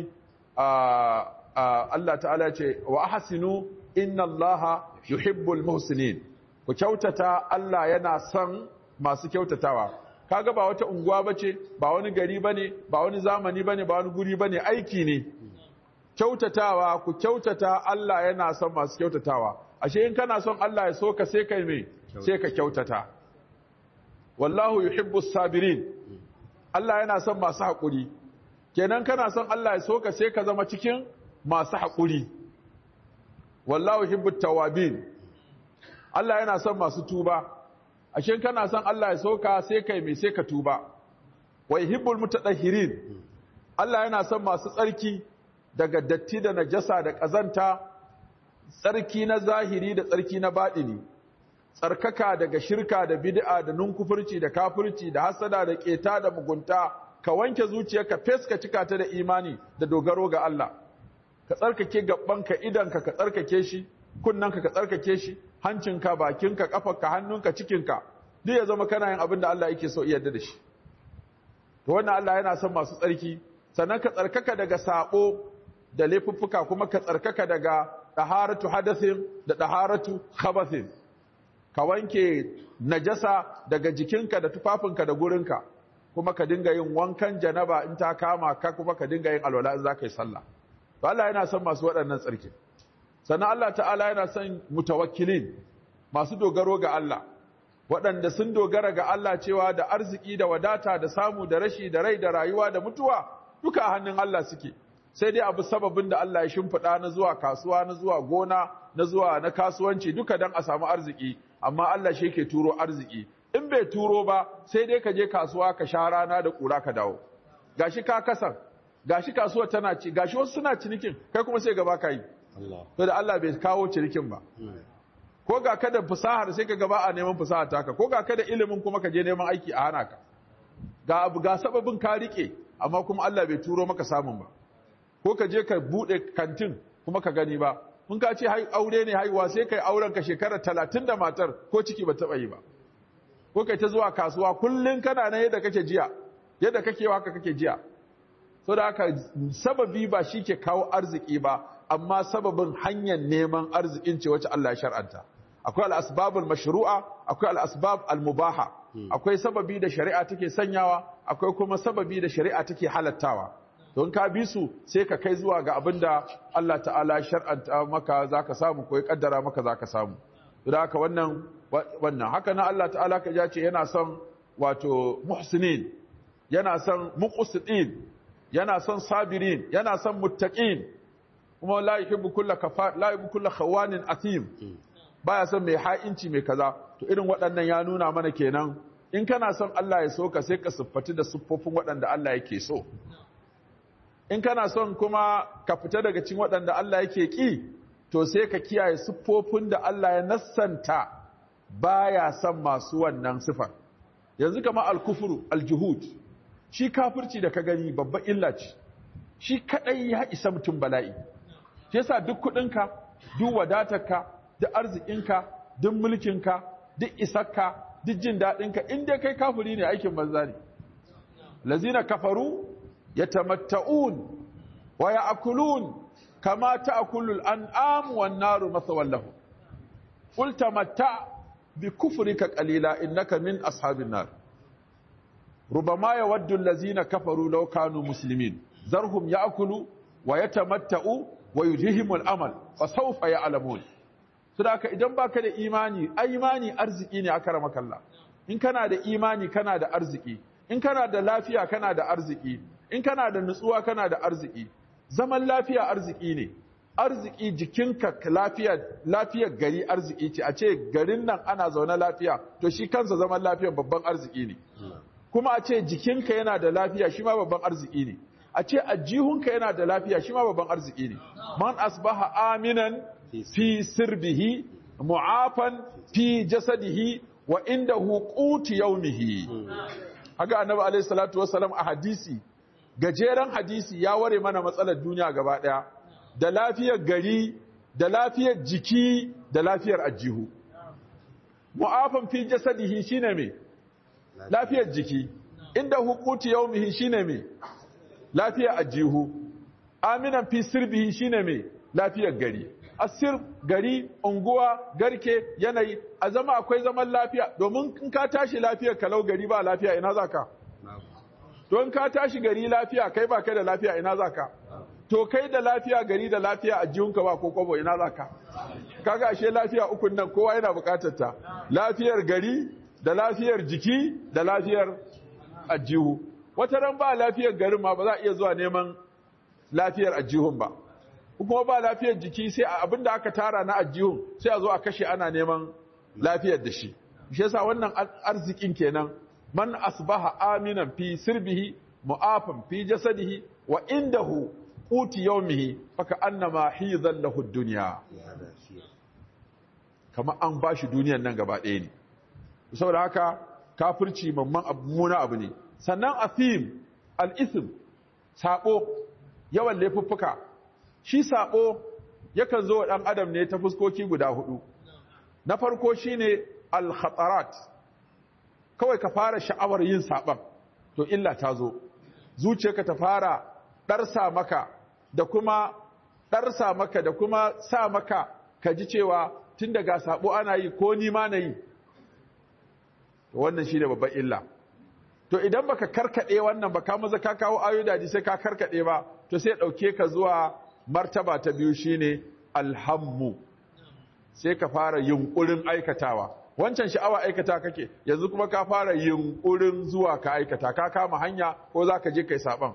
Allah ta'ala ce wa ahsinu inna Allaha yuhibbul muhsinin ku kyautata Allah yana son masu kyautatawa kaga ba wata unguwa bace ba wani gari bane ba wani zamani bane ba wani guri bane aiki ne kyautatawa ku kyautata Allah yana son masu kyautatawa ashe in kana son Allah ya so ka sai kai me sai ka kyautata wallahu yuhibbus sabirin Allah yana son masu haƙuri kenan kana son Allah ya so ka sai ka zama cikin masu haƙuri wallahu yuhibbut tawabin Allah yana son masu tuba ashe kana son Allah ya soka sai kai me sai ka tuba wa yuhibbul mutatahhirin Allah yana son masu tsarki daga datti da najasa da kazanta tsarki na zahiri da tsarki na baɗini tsarkaka daga shirka da bid'a da nunkufurci da kafirci da hasada da keta da mugunta ka wanke zuciyarka fes ka cika ta da imani da dogaro ga Allah ka tsarkake gabanka idanka ka tsarkake shi kunnanka ka tsarkake shi hancinka bakinka kafarka hannunka cikinka duk ya zama kana yin abin da Allah yake so yarda da shi to wannan Allah yana son masu tsarki sannan ka tsarkaka daga sabo da laifuffuka kuma ka tsarkaka daga daharatu hadathin da daharatu khabathin ka wanke najasa daga jikinka da tufafinka da gurinka kuma ka dinga yin wankan janaba in ta kama ka kuma ka dinga yin alwala in zaka yi sallah to Allah yana son masu waɗannan tsarki. Sannan Allah ta'ala yana son mutawakkilin, masu dogaro ga Allah, waɗanda sun dogara ga Allah cewa da arziki da wadata da samu da rashi da rai da rayuwa da mutuwa duka a hannun Allah suke. Sai dai abu sababin da Allah ya shimfiɗa na zuwa kasuwa, na zuwa gona, na zuwa na kasuwanci duka don a samu arziki, amma Allah shi ke turo arziki. In bai turo ba sai dai ka je kasuwa ka sha rana da ƙura ka dawo. Gashi ka kasan, gashi kasuwa tana ci, gashi wasu suna cinikin, kai kuma sai gaba ka yi. To da Allah bai kawo cinikin ba. Ko ga ka da fasahar sai ka gaba a neman fasahar taka, ko ga ka da ilimin kuma ka je neman aiki a hana ka. Ga abu ga sababin ka rike, amma kuma Allah bai turo maka samun ba. Ko ka je ka buɗe kantin kuma ka gani ba. Mun ka ce aure ne haihuwa sai kai auren ka shekara talatin da matar ko ciki ba taɓa yi ba. Ko kai ta zuwa kasuwa kullum kana nan yadda kake jiya, yadda kake haka kake jiya. So da haka sababi ba shi ke kawo arziki ba, amma sababin hanyar neman arzikin ce wacce Allah ya shar'anta. Akwai al'asbabul mashru'a, akwai al'asbab al-mubaha, akwai sababi da shari'a take sanyawa, akwai kuma sababi da shari'a take halattawa. Don ka bi su sai ka kai zuwa ga abin da Allah ta'ala shar'anta maka za ka samu ko ya kaddara maka za ka samu. Da haka wannan wannan haka na Allah ta'ala ka ce yana son wato muhsinin, yana son muqsitin, yana son sabirin, yana son muttaqin, kuma la yuhibbu kulla kafar la yuhibbu kulla khawanin athim, baya son mai ha'inci mai kaza. To irin waɗannan ya nuna mana kenan in kana son Allah ya so ka sai ka siffati da siffofin waɗanda Allah yake so. In kana son kuma ka fita daga cikin waɗanda Allah yake ki, to sai ka kiyaye siffofin da Allah ya nassanta baya son masu wannan sifar. Yanzu kamar al-kufru al-juhud, shi kafirci da ka gani babban illa ce, shi kadai ya isa mutum bala'i. Shi yasa duk kudinka, duk wadatarka, duk arzikinka, duk mulkinka, duk isarka, duk jin daɗinka, in dai kai kafiri ne aikin banza ne. Lazina kafaru yatamatta'un wa ya'kulun kama ta'kulu al-an'am wan naru mathwan lahum. Qul tamatta' bi kufrika qalila innaka min ashabin nar. ربما يود الذين كفروا لو كانوا مسلمين ذرهم يأكلوا ويتمتعوا ويلههم الأمل فسوف يعلمون. saboda idan baka da imani, ai imani arziki ne akramaka Allah. In kana da imani kana da arziki, in kana da lafiya kana da arziki, in kana da nutsuwa kana da arziki. Zaman lafiya arziki ne. Arziki jikinka lafiya, lafiyar gari arziki ce. A ce garin nan ana zaune lafiya, to shi kansa zaman lafiyar babban arziki ne. Kuma a ce jikinka yana da lafiya shi ma babban arziki ne. A ce ajihunka yana da lafiya shi ma babban arziki ne. Man asbaha aminan fi sirbihi mu'afan fi jasadihi wa indahu qutu yawmihi. Haka Annabi alayhi salatu wassalam a hadisi, gajeren hadisi ya ware mana matsalar duniya gaba daya, da lafiyar gari, da lafiyar jiki, da lafiyar ajihu. Mu'afan fi jasadihi shine me? Lafiyar jiki. Inda hukuti yaumihi shine me? Lafiyar ajihu. Aminan fi sirbihi shine me? Lafiyar gari. Asir gari, unguwa, garke, yanayi, a zama akwai zaman lafiya, domin in ka tashi lafiyar kalau gari ba lafiya ina zaka? Don ka tashi gari lafiya kai ba kai da lafiya ina zaka? To kai da lafiya gari da lafiya ajihunka ba ko kwabo ina zaka? Kaga ashe lafiya ukun nan kowa yana bukatar ta. Lafiyar gari, da lafiyar jiki, da lafiyar ajihu. Wata ran ba lafiyar garin ma ba za a iya zuwa neman lafiyar ajihun ba. Kuma ba lafiyar jiki sai abinda aka tara na ajihun sai a zo a kashe ana neman lafiyar da shi. Shi yasa wannan arzikin kenan, man asbaha aminan fi sirbihi mu'afan fi jasadihi wa indahu quti yawmihi faka annama hizan lahu ad-dunya. Kamar an bashi duniyar nan gaba ɗaya ne. Saboda haka kafirci mamman muna abu ne. Sannan athim, al-ithm, sabo, yawan laifuffuka. Shi sabo yakan zo dan adam ne ta fuskoki guda hudu. Na farko shine al-khatarat. Kawai ka fara sha'awar yin saban, to illa ta zo. Zuciyarka ta fara darsa maka da kuma darsa maka da kuma sa maka ka ji cewa tun daga sabo ana yi ko ni ma na yi. Wannan shi ne babban illa. To idan baka karkade wannan ba, ka maza ka kawo ayoyi da sai ka karkade ba, to sai dauke ka zuwa martaba ta biyu shine alhammu, sai ka fara yunkurin aikatawa. Wancan sha'awa aikata kake, yanzu kuma ka fara yunkurin zuwa ka aikata, ka kama hanya ko za ka je kai saban.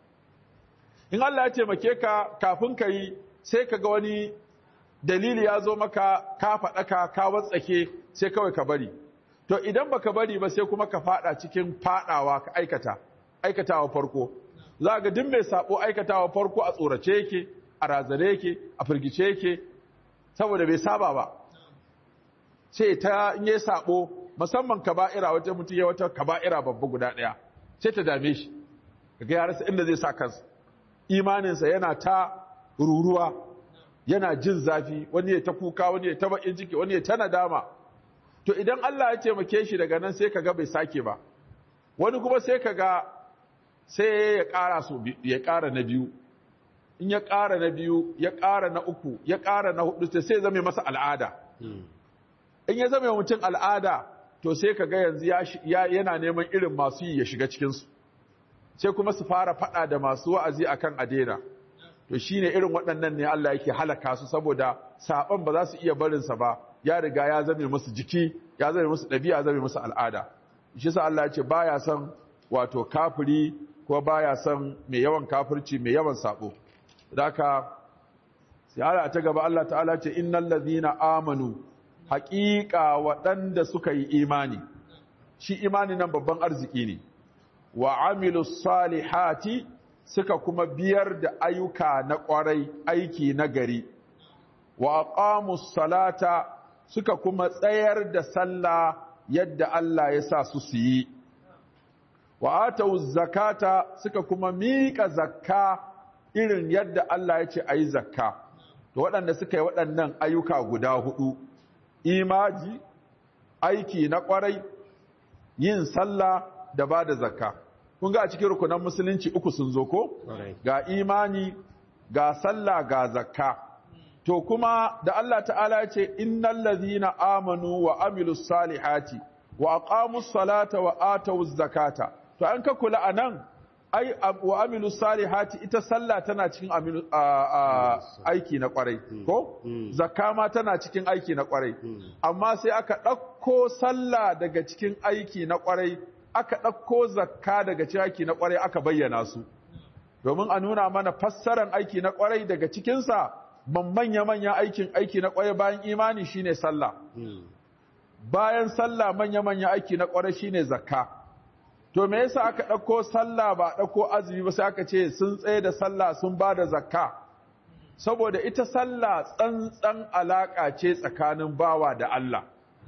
In Allah ya taimake ka kafin ka yi, sai ka ga wani dalili ya zo maka, ka faɗaka ka watsake, sai kawai ka bari. To idan baka bari ba sai kuma ka faɗa cikin faɗawa ka aikata, aikatawa farko. Za ga duk mai sabo aikatawa farko a tsorace yake, a razane yake, a firgice yake, saboda bai saba ba. Sai ta in yi sabo, musamman kaba'ira, wata mutum ya wata kaba'ira babba guda ɗaya, sai ta dame shi, kaga ya rasa inda zai sa kansa. Imaninsa yana ta ruruwa, yana jin zafi, wani ya ta kuka, wani ya ta bakin ciki, wani ya ta nadama. To idan Allah ya taimake shi daga nan sai kaga bai sake ba. Wani kuma sai kaga sai ya ƙara so ya ƙara na biyu. In ya ƙara na biyu, ya ƙara na uku, ya ƙara na hudu, sai zame masa al'ada. In ya zame mutum al'ada, to sai kaga yanzu ya yana neman irin masu yi ya shiga cikinsu. Sai kuma su fara faɗa da masu wa'azi akan adena. To shine irin waɗannan ne Allah yake halaka su, saboda saɓon ba za su iya barinsa ba, ya riga ya zame musu jiki, ya zame musu ɗabi'a, zame musu al'ada. Shi sa Allah ya ce baya son wato kafiri ko baya son mai yawan kafirci, mai yawan saɓo. Daka sai Allah ta gaba Allah ta'ala ce innal ladhina amanu, haƙiƙa waɗanda suka yi imani. Shi imani nan babban arziki ne. Wa amilus salihati, suka kuma biyar da ayyuka na ƙwarai, aiki na gari. Wa aqamus salata, suka kuma tsayar da sallah yadda Allah ya sa su su yi. Wa atawuz zakata, suka kuma miƙa zakka irin yadda Allah ya ce a yi zakka. To waɗanda suka yi waɗannan ayyuka guda hudu, imaji, aiki na ƙwarai, yin sallah da ba da zakka. Kun ga a cikin rukunan musulunci uku sun zo ko? Ga imani, ga sallah, ga zakka. To kuma da Allah ta'ala ya ce innal ladhina amanu wa amilus salihati wa aqamus salata wa atawuz zakata. To an ka kula anan ai wa amilus salihati, ita sallah tana cikin aiki na kwarai ko? Zakka ma tana cikin aiki na kwarai. Amma sai aka ɗauko sallah daga cikin aiki na kwarai, aka ɗauko zakka daga cikin aiki na kwarai, aka bayyana su. Domin a nuna mana fassaran aiki na kwarai daga cikinsa, ban manya-manya aikin aiki na kwarai bayan imani shine sallah. Bayan sallah manya-manya aiki na kwarai shine zakka. To me yasa aka ɗauko sallah ba ɗauko azumi ba, sai aka ce sun tsaye da sallah sun ba da zakka? Saboda ita sallah tsantsan alaƙa ce tsakanin bawa da Allah.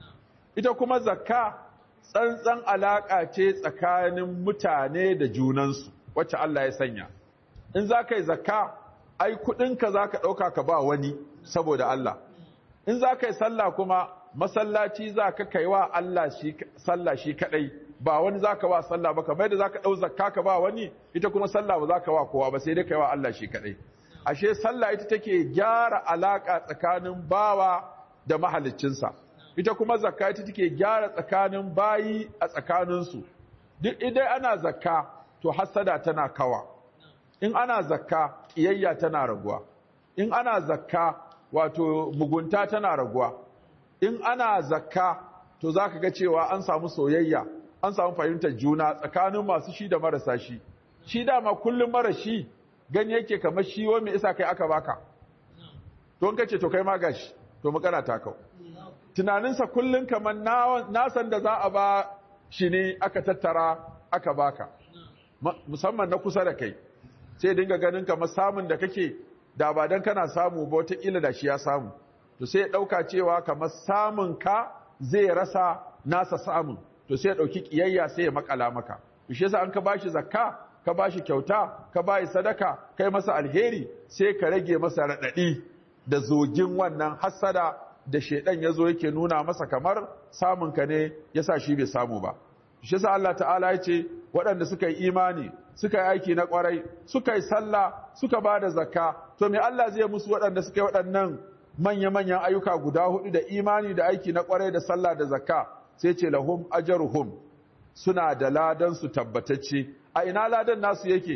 Ita kuma zakka tsantsan alaƙa ce tsakanin mutane da junansu, wacce Allah ya sanya. In za ka yi zakka, ai kuɗinka za ka ɗauka ka ba wani saboda Allah. In za ka yi sallah kuma, masallaci za ka kai wa Allah sallah shi kaɗai, ba wani za ka ba sallah ba, kamar da za ka ɗau zakka ka ba wani, ita kuma sallah ba za ka ba kowa ba, sai dai kai wa Allah shi kaɗai. Ashe sallah ita take gyara alaƙa tsakanin bawa da mahaliccinsa. Ita kuma zakka ita take gyara tsakanin bayi a tsakaninsu. Duk idan ana zakka, to hassada tana kawa. In ana zakka, ƙiyayya tana raguwa. In ana zakka, wato mugunta tana raguwa. In ana zakka, to za ka ga cewa an samu soyayya, an samu fahimtar juna tsakanin masu shi da marasa shi. Shi dama kullum mara shi gani yake kamar shi wa mai isa kai aka baka. To in kace to kai ma gashi, to magana ta kau. Tunaninsa kullum kamar nasan da za a ba shi ne aka tattara aka baka. Musamman na kusa da kai. Sai dinga ganin kamar samun da kake da ba dan kana samu ba wataƙila da shi ya samu. To sai ya ɗauka cewa kamar samun ka zai rasa nasa samun. To sai ya ɗauki ƙiyayya sai ya makala maka. To shi yasa an ka bashi zakka, ka bashi kyauta, ka bashi sadaka, kai masa alheri, sai ka rage masa raɗaɗi da zogin wannan hassada da shedan yazo yake nuna masa kamar samun ka ne yasa shi bai samu ba. Shi yasa Allah ta'ala ya ce waɗanda suka yi imani, suka yi aiki na ƙwarai, suka yi sallah, suka ba da zakka, to me Allah zai musu waɗanda suka yi waɗannan manya-manyan ayyuka guda hudu da imani da aiki na ƙwarai da sallah da zakka? Sai ce lahum ajruhum, suna da ladan su tabbatacce. A ina ladan nasu yake?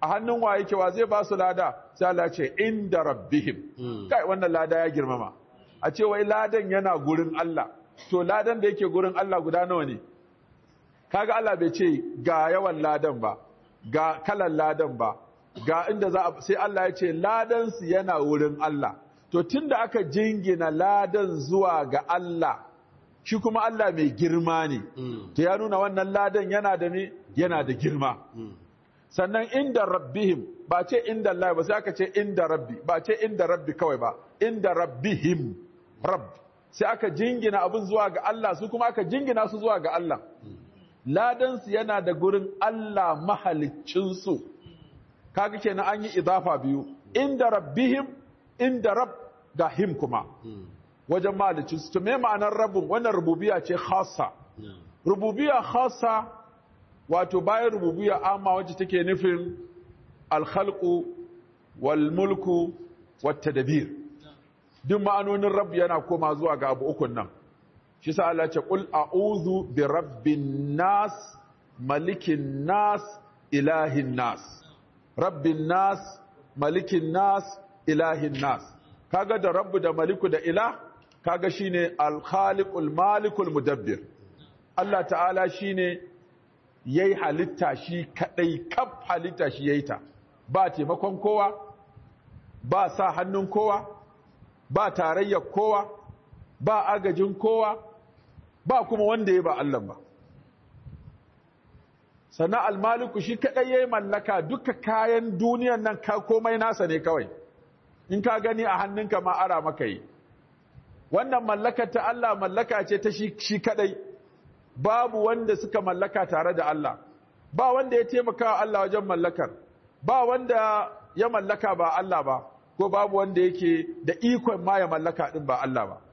a hannun wa yake wa zai ba su lada sai Allah ce inda rabbihim kai wannan lada ya girmama a ce wai ladan yana gurin Allah to ladan da yake gurin Allah guda nawa ne kaga Allah bai ce ga yawan ladan ba ga kalan ladan ba ga inda za a sai Allah ya ce ladan su yana wurin Allah to tunda aka jingina ladan zuwa ga Allah shi kuma Allah mai girma ne to ya nuna wannan ladan yana da ne yana da girma sannan inda rabbihim ba ce inda Allah ba sai aka ce inda rabbi ba ce inda rabbi kawai ba inda rabbihim rabb sai aka jingina abin zuwa ga Allah su kuma aka jingina su zuwa ga Allah ladan su yana da gurin Allah mahaliccin su kaga kenan an yi idafa biyu inda rabbihim inda rabb da him kuma wajen mahaliccin su to me ma'anar rabbun wannan rububiyya ce khassa rububiyya khassa wato bayan rububiyya amma wacce take nufin alkhalqu wal mulku wat tadbir duk ma'anonin rabb yana koma zuwa ga abu ukun nan shi sa Allah ya ce qul a'udhu bi rabbin nas malikin nas ilahin nas rabbin nas malikin nas ilahin nas kaga da rabbu da maliku da ilah kaga shine al-khaliqul malikul mudabbir Allah ta'ala shine yayi halitta shi kadai kaf halitta shi yayi ta ba taimakon kowa ba sa hannun kowa ba tarayyar kowa ba agajin kowa ba kuma wanda ya ba Allah ba sana al-maliku shi kadai yayi mallaka duka kayan duniyar nan ka komai nasa ne kawai in ka gani a hannunka ma ara maka yi wannan mallakar ta Allah mallaka ce ta shi, shi kadai babu wanda suka mallaka tare da Allah ba wanda ya taimaka wa Allah wajen mallakar ba wanda ya mallaka ba Allah ba ko babu wanda yake da ikon ma ya mallaka din ba Allah ba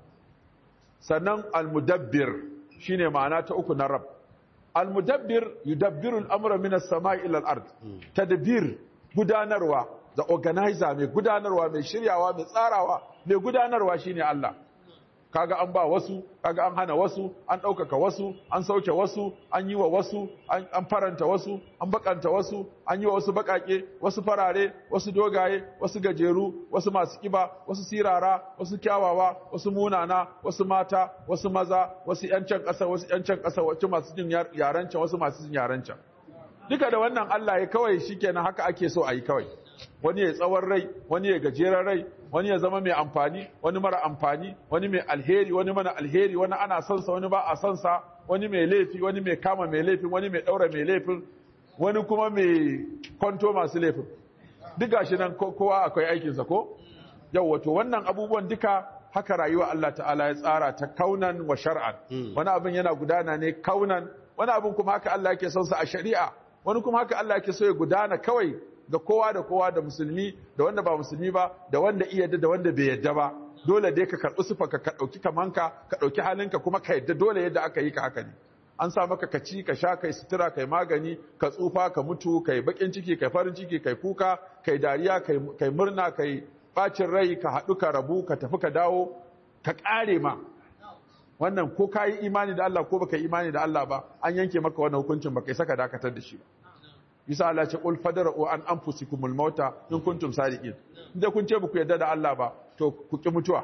sannan al-mudabbir shine ma'ana ta uku na rab al-mudabbir yudabbiru al-amra min as-sama'i ila al-ard tadbir gudanarwa da organizer mai gudanarwa mai shiryawa mai tsarawa mai gudanarwa shine Allah kaga an ba wasu kaga an hana wasu an ɗaukaka wasu an sauke wasu an yi wa wasu an faranta wasu an bakanta wasu an yi wa wasu bakake wasu farare wasu dogaye wasu gajeru wasu masu kiba wasu sirara wasu kyawawa wasu munana wasu mata wasu maza wasu yancan ƙasa wasu yancan ƙasa wasu masu jin yarancan wasu masu jin yarancan duka da wannan Allah ya kawai shikenan haka ake so a yi kawai wani ya tsawon rai wani ya gajeren rai wani ya zama mai amfani wani mara amfani wani mai alheri wani mana alheri wani ana son sa wani ba a son sa wani mai laifi wani mai kama mai laifin wani mai daura mai laifin wani kuma mai kwanto masu laifin duk gashi nan kowa akwai aikin sa ko yau wato wannan abubuwan duka haka rayuwa Allah ta'ala ya tsara ta kaunan wa shar'an wani abin yana gudana ne kaunan wani abin kuma haka Allah yake son sa a shari'a wani kuma haka Allah yake so ya gudana kawai ga kowa da kowa da musulmi da wanda ba musulmi ba da wanda iya yadda da wanda bai yadda ba dole dai ka karɓi sufarka ka ɗauki kamanka ka ɗauki halinka kuma ka yadda dole yadda aka yi ka haka ne an sa maka ka ci ka sha kai sutura kai magani ka tsufa ka mutu kai bakin ciki kai farin ciki kai kuka kai dariya kai murna kai bacin rai ka haɗu ka rabu ka tafi ka dawo ka ƙare ma wannan ko ka yi imani da Allah ko baka yi imani da Allah ba an yanke maka wannan hukuncin baka saka dakatar da shi ba bisa Allah ce qul fadra'u an anfusikumul mauta in kuntum sadiqin inda kun ce ba ku yarda da Allah ba to ku ki mutuwa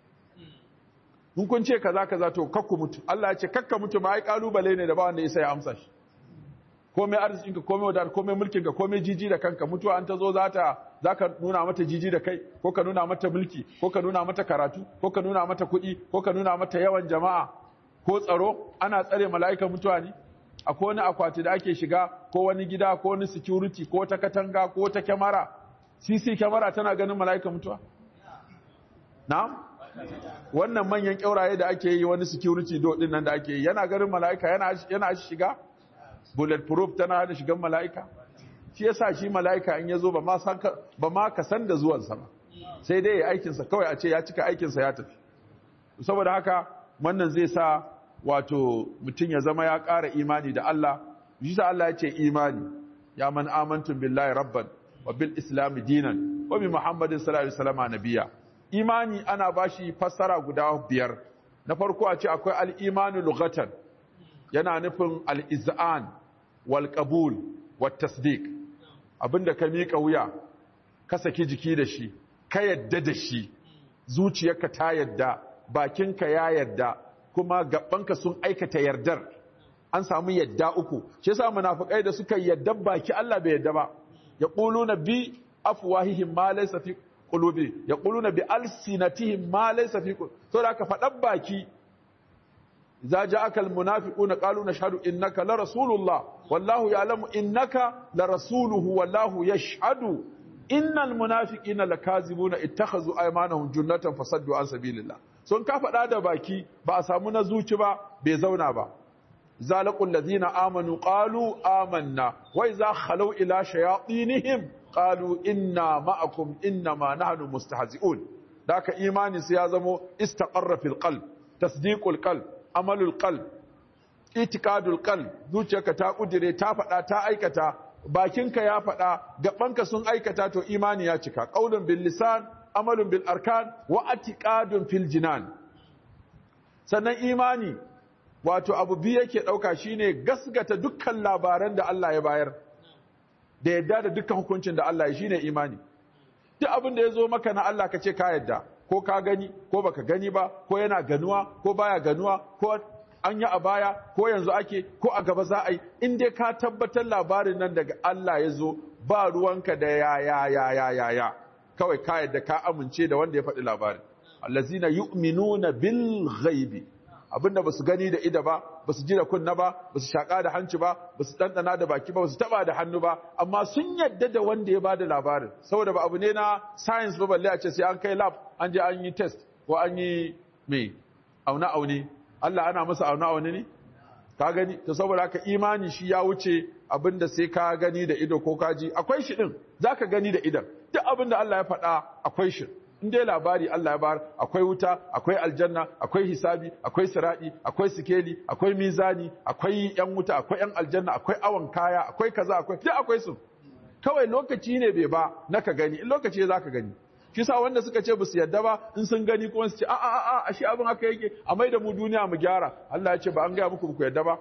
in kun ce kaza kaza to kakku mutu Allah ya ce kakka mutu ba ai kalubale ne da ba wanda ya sai amsa shi komai arzikinka komai wadar komai mulkinka komai jiji da kanka mutuwa an ta zo zata zaka nuna mata jiji da kai ko ka nuna mata mulki ko ka nuna mata karatu ko ka nuna mata kuɗi ko ka nuna mata yawan jama'a ko tsaro ana tsare mala'ikan mutuwa ne akwai wani akwati da ake shiga ko wani gida ko wani security ko ta katanga ko ta kyamara C C kyamara tana ganin mala'ikan mutuwa na'am wannan manyan kyauraye da ake yi wani security do din nan da ake yi yana ganin mala'ika yana yana shiga bullet proof tana hana shigan mala'ika shi yasa shi mala'ika in yazo ba ma san ba ma ka san da zuwan sa ba sai dai ya aikin sa kawai a ce ya cika aikin sa ya tafi saboda haka wannan zai sa wato mutum ya zama ya ƙara imani da Allah shi sa Allah ya ce imani ya man amantum billahi rabban wa bil islam dinan wa bi muhammadin sallallahu alaihi wasallam nabiyya imani ana bashi fassara guda biyar na farko a ce akwai al-imanu lughatan yana nufin al-iz'an wal qabul wat tasdiq abinda ka miƙa wuya ka saki jiki da shi ka yadda da shi zuciyarka ta yadda bakinka ya yadda kuma gabanka sun aikata yardar an samu yadda uku shi yasa munafikai da suka yadda baki Allah bai yadda ba yaquluna bi afwahihim ma laysa fi qulubi yaquluna bi alsinatihim ma laysa fi qulubi to da ka faɗan baki idza ja'aka almunafiquna qalu nashhadu innaka la rasulullah wallahu ya'lamu innaka la rasuluhu wallahu yashhadu innal munafiqina lakazibuna ittakhazu aymanahum junnatan fasaddu an sabilillah sun ka faɗa da baki ba a samu na zuci ba bai zauna ba zalaqul ladina amanu qalu amanna wa idza khalu ila shayatinihim qalu inna ma'akum innama nahnu mustahzi'un daka imani sai ya zamo istaqarra fil qalb tasdiqul qalb amalul qalb itiqadul qalb zuciyarka ta kudire ta faɗa ta aikata bakinka ya faɗa gabanka sun aikata to imani ya cika qaulun bil lisan amalun bil arkan wa atiqadun fil jinan sannan imani wato abu biyu yake dauka shine gasgata dukkan labaran da Allah ya bayar da yadda da dukkan hukuncin da Allah ya shine imani duk abin da yazo maka na Allah kace ka yadda ko ka gani ko baka gani ba ko yana ganuwa ko baya ganuwa ko an yi a baya ko yanzu ake ko a gaba za a yi in dai ka tabbatar labarin nan daga Allah ya zo ba ruwanka da ya ya ya ya ya ya kawai ka yadda ka amince da wanda ya faɗi labarin allazina yu'minuna bil ghaibi abinda basu gani da ida ba basu ji da kunna ba basu shaka da hanci ba basu dandana da baki ba basu taba da hannu ba amma sun yadda da wanda ya bada labarin saboda ba abu ne na science ba balle a ce sai an kai lab an je an yi test ko an yi me auna aune Allah ana masa auna aune ne ka gani to saboda haka imani shi ya wuce abinda sai ka gani da ido ko ka ji akwai shi din zaka gani da idan duk abinda Allah ya faɗa akwai shi in dai labari Allah ya bar akwai wuta akwai aljanna akwai hisabi akwai siradi akwai sikeli akwai mizani akwai yan wuta akwai yan aljanna akwai awan kaya akwai kaza akwai duk akwai su kawai lokaci ne bai ba naka gani in lokaci zaka gani shi sa wanda suka ce basu yadda ba in sun gani kuma su ce a a a ashe abin haka yake a maida mu duniya mu gyara Allah ya ce ba an ga muku ku yadda ba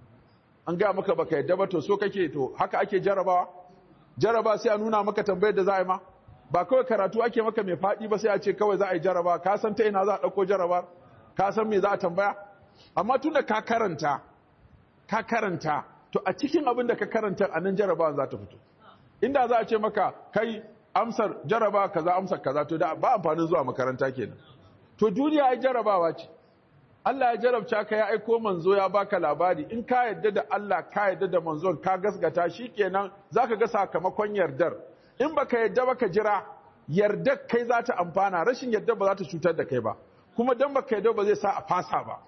an ga maka baka yadda ba to so kake to haka ake jarabawa jaraba sai a nuna maka tambayar da za a yi ma ba kawai karatu ake maka mai faɗi ba sai a ce kawai za a yi jaraba ka san ta ina za a ɗauko jaraba ka san me za a tambaya amma tunda ka karanta ka karanta to a cikin abin da ka karanta a nan jarabawan za ta fito inda za a ce maka kai amsar jaraba kaza amsar kaza to da ba amfanin zuwa makaranta kenan to duniya ai jarabawa ce Allah ya jarabta ka ya aiko manzo ya baka labari in ka yadda da Allah ka yadda da manzon ka gasgata shikenan zaka ga sakamakon yardar in baka yadda baka jira yardar kai za ta amfana rashin yadda ba za ta cutar da kai ba kuma dan baka yadda ba zai sa a fasa ba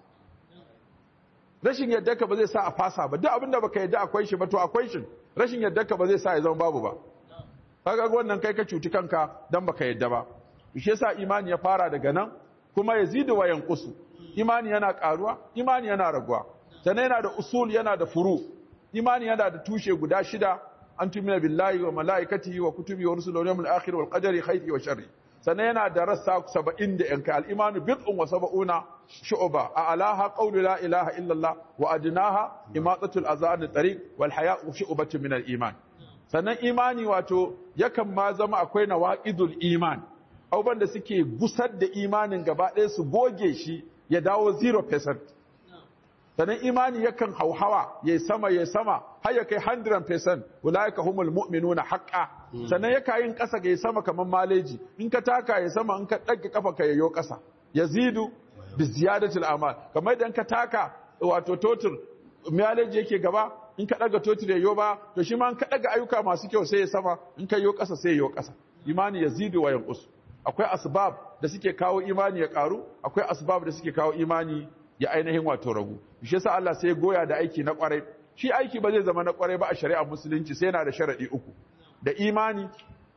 rashin yadda ka ba zai sa a fasa ba duk abinda baka yadda akwai shi ba to akwai shi rashin yadda ka ba zai sa ya zama babu ba kaga wannan kai ka cuti kanka dan baka yadda ba shi yasa imani ya fara daga nan kuma yazidu wa yanqusu imani yana karuwa imani yana raguwa sannan yana da usul yana da furu imani yana da tushe guda shida an tumina billahi wa malaikatihi wa kutubi wa rusulihi wal yawmil akhir wal qadari khairi wa sharri sannan yana da rassa saba'in da yanka al imanu bid'un wa sab'una shu'ba a alaha qawlu la ilaha illa allah wa adnaha imatatul azan tariq wal haya'u shu'batun min al iman sannan imani wato yakan ma zama akwai nawaqidul iman abubuwan da suke gusar da imanin gaba ɗaya su goge shi ya dawo zero percent sannan imani yakan hauhawa ya sama ya sama har ya kai one hundred percent ulaika humul mu'minuna haqqan sannan yaka yin ƙasa ga ya sama kaman maleji in ka taka ya sama in ka ɗaga kafa ka yayo ƙasa yazidu bi ziyadatil amal kamar idan ka taka wato totur maleji yake gaba in ka ɗaga totur yayo ba to shi ma in ka ɗaga ayyuka masu kyau sai ya sama in ka yayo ƙasa sai yayo ƙasa imani yazidu wa yanqus akwai asbab da suke kawo imani ya karu akwai asbab da suke kawo imani ya ainihin wato ragu shi yasa Allah sai goya da aiki na kwarai shi aiki ba zai zama na kwarai ba a shari'ar musulunci sai yana da sharadi uku da imani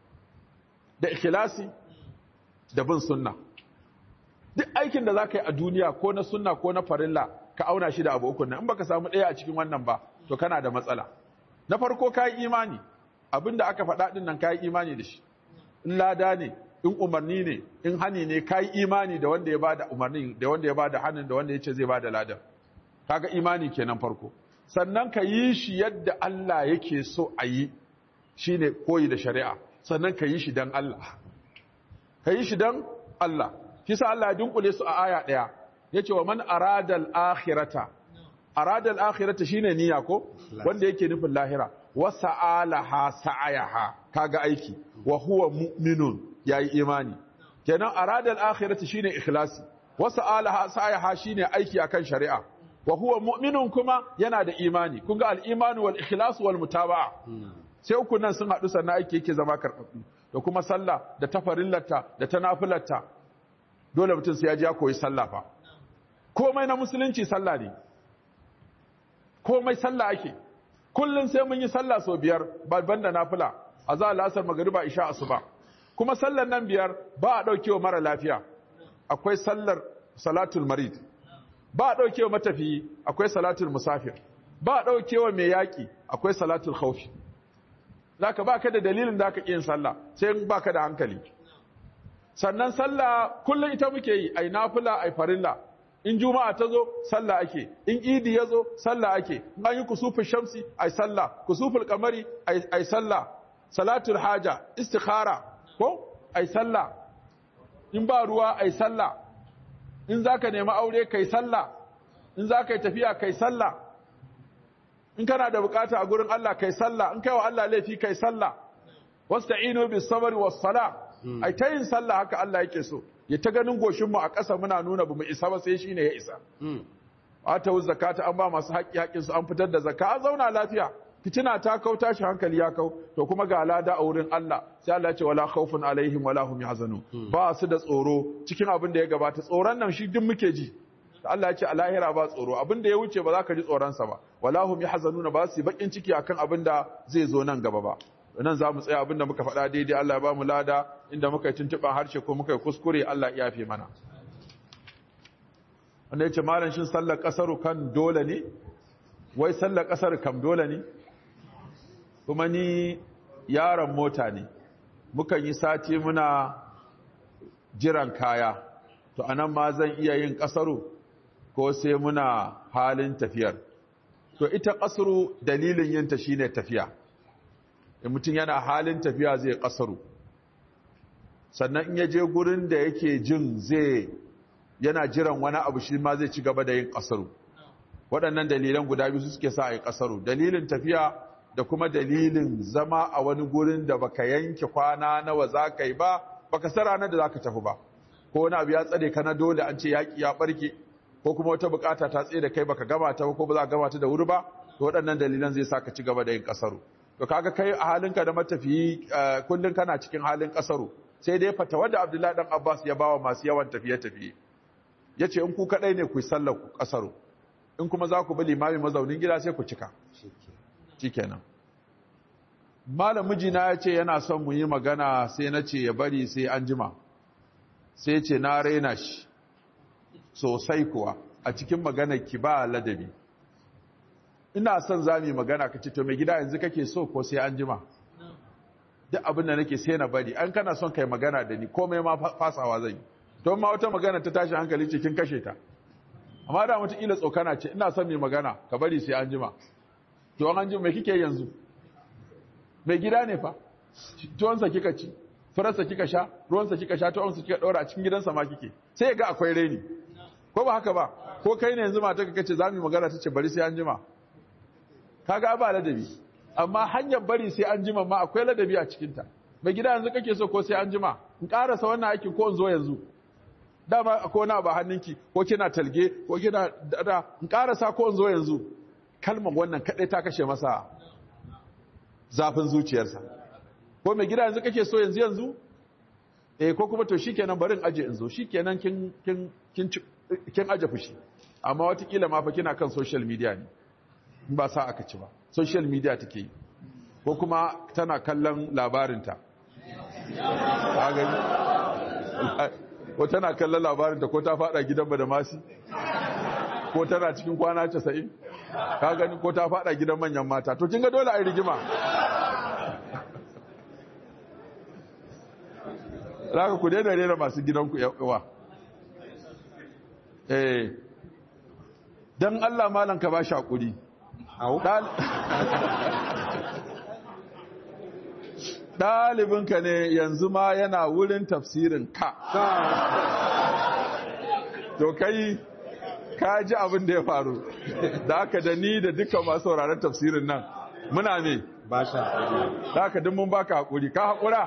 da ikhlasi da bin sunna duk aikin da zaka yi a duniya ko na sunna ko na farilla ka auna shi da abu uku nan in baka samu ɗaya a cikin wannan ba to kana da matsala na farko kai imani abinda aka faɗa din nan kai imani da shi in lada ne in umarni ne in hani ne kai imani da wanda ya bada umarni da wanda ya bada hanin da wanda yace zai bada ladan kaga imani kenan farko sannan ka yi shi yadda Allah yake so a yi shine koyi da shari'a sannan ka yi shi dan Allah ka yi shi dan Allah kisa Allah ya dunkule su a aya daya yace wa man aradal akhirata aradal akhirata shine niyya ko wanda yake nufin lahira wa sa'alaha sa'ayaha kaga aiki wa huwa mu'minun yayi imani kenan aradal akhirata shine ikhlasi wa sa'alaha sa'ayaha shine aiki akan shari'a wa huwa mu'minun kuma yana da imani kun ga al-imanu wal ikhlas wal mutaba'a sai uku nan sun hadu sannan aiki yake zama karfafi da kuma sallah da tafarillarta da tanafilarta dole mutum sai ya ji ya koyi sallah fa komai na musulunci sallah ne komai sallah ake kullun sai mun yi sallah sau biyar ba banda nafila azza lasar magriba isha asuba kuma sallar nan biyar ba a daukewa mara lafiya akwai sallar salatul marid ba a daukewa matafiyi akwai salatul musafir ba a daukewa mai yaki akwai salatul khawfi zaka baka da dalilin da ka yin sallah sai baka da hankali sannan sallah kullun ita muke yi ai nafila ai farilla in juma'a ta zo sallah ake in idi ya zo sallah ake in an yi kusufin shamsi ai sallah kusufin kamari ai sallah salatul haja istikhara ko ai sallah in ba ruwa ai sallah in zaka nemi aure kai sallah in zaka yi tafiya kai sallah in kana da bukata a gurin Allah kai sallah in kai wa Allah laifi kai sallah wasta'inu bis sabri was sala ai tayin sallah haka Allah yake so ya ta ganin goshinmu a ƙasa muna nuna ba mu isa ba sai shi ne ya isa. A ta wuce zakata an ba masu haƙƙi haƙƙinsu an fitar da zakka an zauna lafiya fitina ta kau tashi hankali ya kau to kuma ga lada a wurin Allah sai Allah ya ce wala khawfun alaihim wala hum yahzanun ba su da tsoro cikin abin da ya gabata tsoron nan shi duk muke ji Allah ya ce a lahira ba tsoro abin da ya wuce ba za ka ji tsoron sa ba wala hum yahzanun ba su bakin ciki akan abin da zai zo nan gaba ba nan za mu tsaya abinda muka faɗa daidai Allah ya ba mu lada inda muka yi tuntuɓa harshe ko muka yi kuskure Allah ya yafe mana wanda ya ce malam shin sallar ƙasaru kan dole ne wai sallar ƙasar kam dole ne kuma ni yaron mota ne mukan yi sati muna jiran kaya to anan ma zan iya yin ƙasaru ko sai muna halin tafiyar to ita ƙasaru dalilin yinta shine tafiya in mutum yana halin tafiya zai kasaru sannan in ya je gurin da yake jin zai yana jiran wani abu shi ma zai ci gaba da yin kasaru waɗannan dalilan guda biyu suke sa a yi kasaru dalilin tafiya da kuma dalilin zama a wani gurin da baka yanke kwana nawa za ka yi ba baka sa ranar da za ka tafi ba ko wani abu ya tsare ka na dole an ce yaƙi ya ɓarke ko kuma wata bukata ta tsaye da kai baka gama ta ba ko ba za ka gama ta da wuri ba to waɗannan dalilan zai sa ka ci gaba da yin kasaru to kaga kai a halinka da matafiyi kullun kana cikin halin kasaru sai dai fata wanda Abdullahi dan Abbas ya bawa masu yawan tafiye-tafiye yace in ku kadai ne ku yi sallar ku kasaru in kuma za ku bi limami mazaunin gida sai ku cika shikenan malam mijina yace yana son mu yi magana sai nace ya bari sai an jima sai yace na raina shi sosai kuwa a cikin maganar ki ba ladabi ina son za mu yi magana ka ce to mai gida yanzu kake so ko sai an jima duk abin da nake sai na bari an kana son kai magana da ni komai ma fasawa zan yi don ma wata magana ta tashi hankali ce kin kashe ta amma da mutum ila tsokana ce ina son mai magana ka bari sai an jima to an jima mai kike yanzu mai gida ne fa tuwansa kika ci fararsa kika sha ruwansa kika sha tuwansa kika ɗora a cikin gidansa ma kike sai ya ga akwai reni ko ba haka ba ko kai ne yanzu mata kaka ce za mu yi magana ta ce bari sai an jima kaga ba ladabi amma hanyar bari sai an jima ma akwai ladabi a cikinta mai gida yanzu kake so ko sai an jima in karasa wannan aikin ko in zo yanzu dama akwai wani ba hannunki ko kina talge ko kina da in karasa ko in zo yanzu kalmar wannan kadai ta kashe masa zafin zuciyarsa ko mai gida yanzu kake so yanzu yanzu eh ko kuma to shikenan bari in aje in zo shikenan kin kin kin kin aje fushi amma watakila ma fa kina kan social media ne ba sa aka ci ba social media take yi ko kuma tana kallon labarinta ka gani ko tana kallon labarinta ko ta fada gidan badamasi ko tana cikin kwana casa'in ka gani ko ta fada gidan manyan mata to kin ga dole ai rigima Raka ku daina rera masu gidanku yawa eh dan Allah malan ka ba shi hakuri ɗalibinka ne yanzu ma yana wurin tafsirin ka to kai ka ji abin da ya faru da aka da ni da duka masu sauraron tafsirin nan muna ne ba sha da aka din mun baka hakuri ka hakura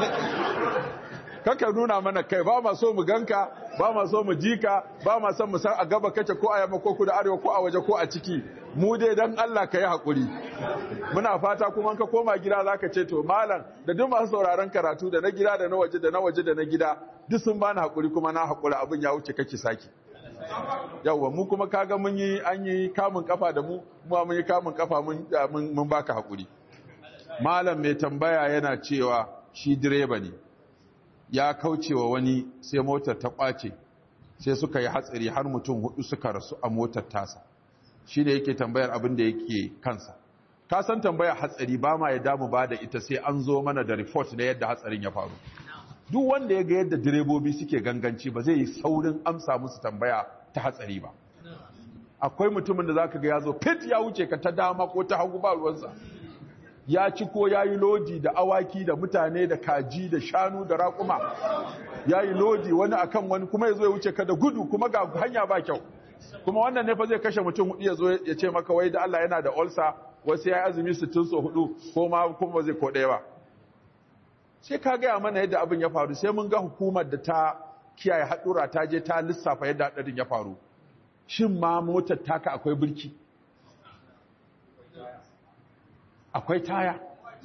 kaka nuna mana kai ba ma so mu ganka ba ma so mu jika ba ma son mu san a gaba kace ko a yamma ko kudu arewa ko a waje ko a ciki mu dai dan Allah ka yi hakuri muna fata kuma ka koma gida zaka ce to malam da duk masu sauraron karatu da na gida da na waje da na waje da na gida duk sun bani hakuri kuma na hakura abin ya wuce kake saki yawa mu kuma kaga mun yi an yi kamun kafa da mu mu mun yi kamun kafa mun mun baka hakuri malam mai tambaya yana cewa shi direba ne ya kaucewa wani sai motar ta kwace sai suka yi hatsari har mutum hudu suka rasu a motar tasa shi ne yake tambayar abin da yake kansa ka san tambayar hatsari ba ma yadda mu ba da ita sai an zo mana da report na yadda hatsarin ya faru duk wanda ya ga yadda direbobi suke ganganci ba zai yi saurin amsa musu tambaya ta hatsari ba akwai mutumin da zaka ga ya zo fit ya wuce ka ta dama ko ta hagu ba ruwansa ya ci ko ya yi lodi da awaki da mutane da kaji da shanu da raƙuma ya yi lodi wani akan wani kuma ya zo ya wuce ka da gudu kuma ga hanya ba kyau kuma wannan ne fa zai kashe mutum hudu ya zo ya ce maka wai da Allah yana da ulcer wasu ya yi azumi sittin so hudu ko ma kuma zai ko ɗaya ba sai ka gaya mana yadda abin ya faru sai mun ga hukumar da ta kiyaye haɗura ta je ta lissafa yadda haɗarin ya faru shin ma motar taka akwai birki akwai taya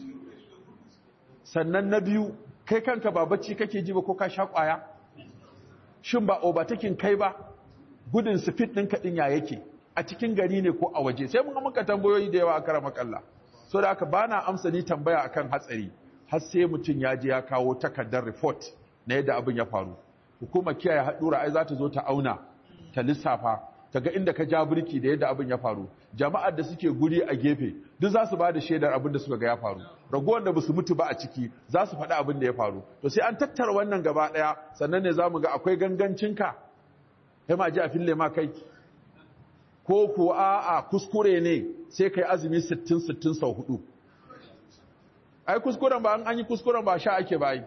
sannan na biyu kai kanka ba bacci kake ji ba ko ka sha kwaya shin ba overtaking kai ba gudun speed ɗin kaɗin ya yake a cikin gari ne ko a waje sai mun muka tambayoyi da yawa a kara makalla so da haka ba na amsa ni tambaya akan hatsari har sai mutum ya je ya kawo takardar report na yadda abin ya faru hukumar kiyaye haɗura ai za ta zo ta auna ta lissafa ta ga inda ka ja birki da yadda abin ya faru jama'ar da suke guri a gefe duk za su ba da shaidar abin da suka ga ya faru ragowar da ba su mutu ba a ciki za su faɗi abin da ya faru to sai an tattara wannan gaba ɗaya sannan ne za mu ga akwai gangancinka kai ma ji a fille ma kai ko ko a'a kuskure ne sai kai azumi sittin sittin sau hudu ai kuskuren ba an yi kuskuren ba sha ake ba yi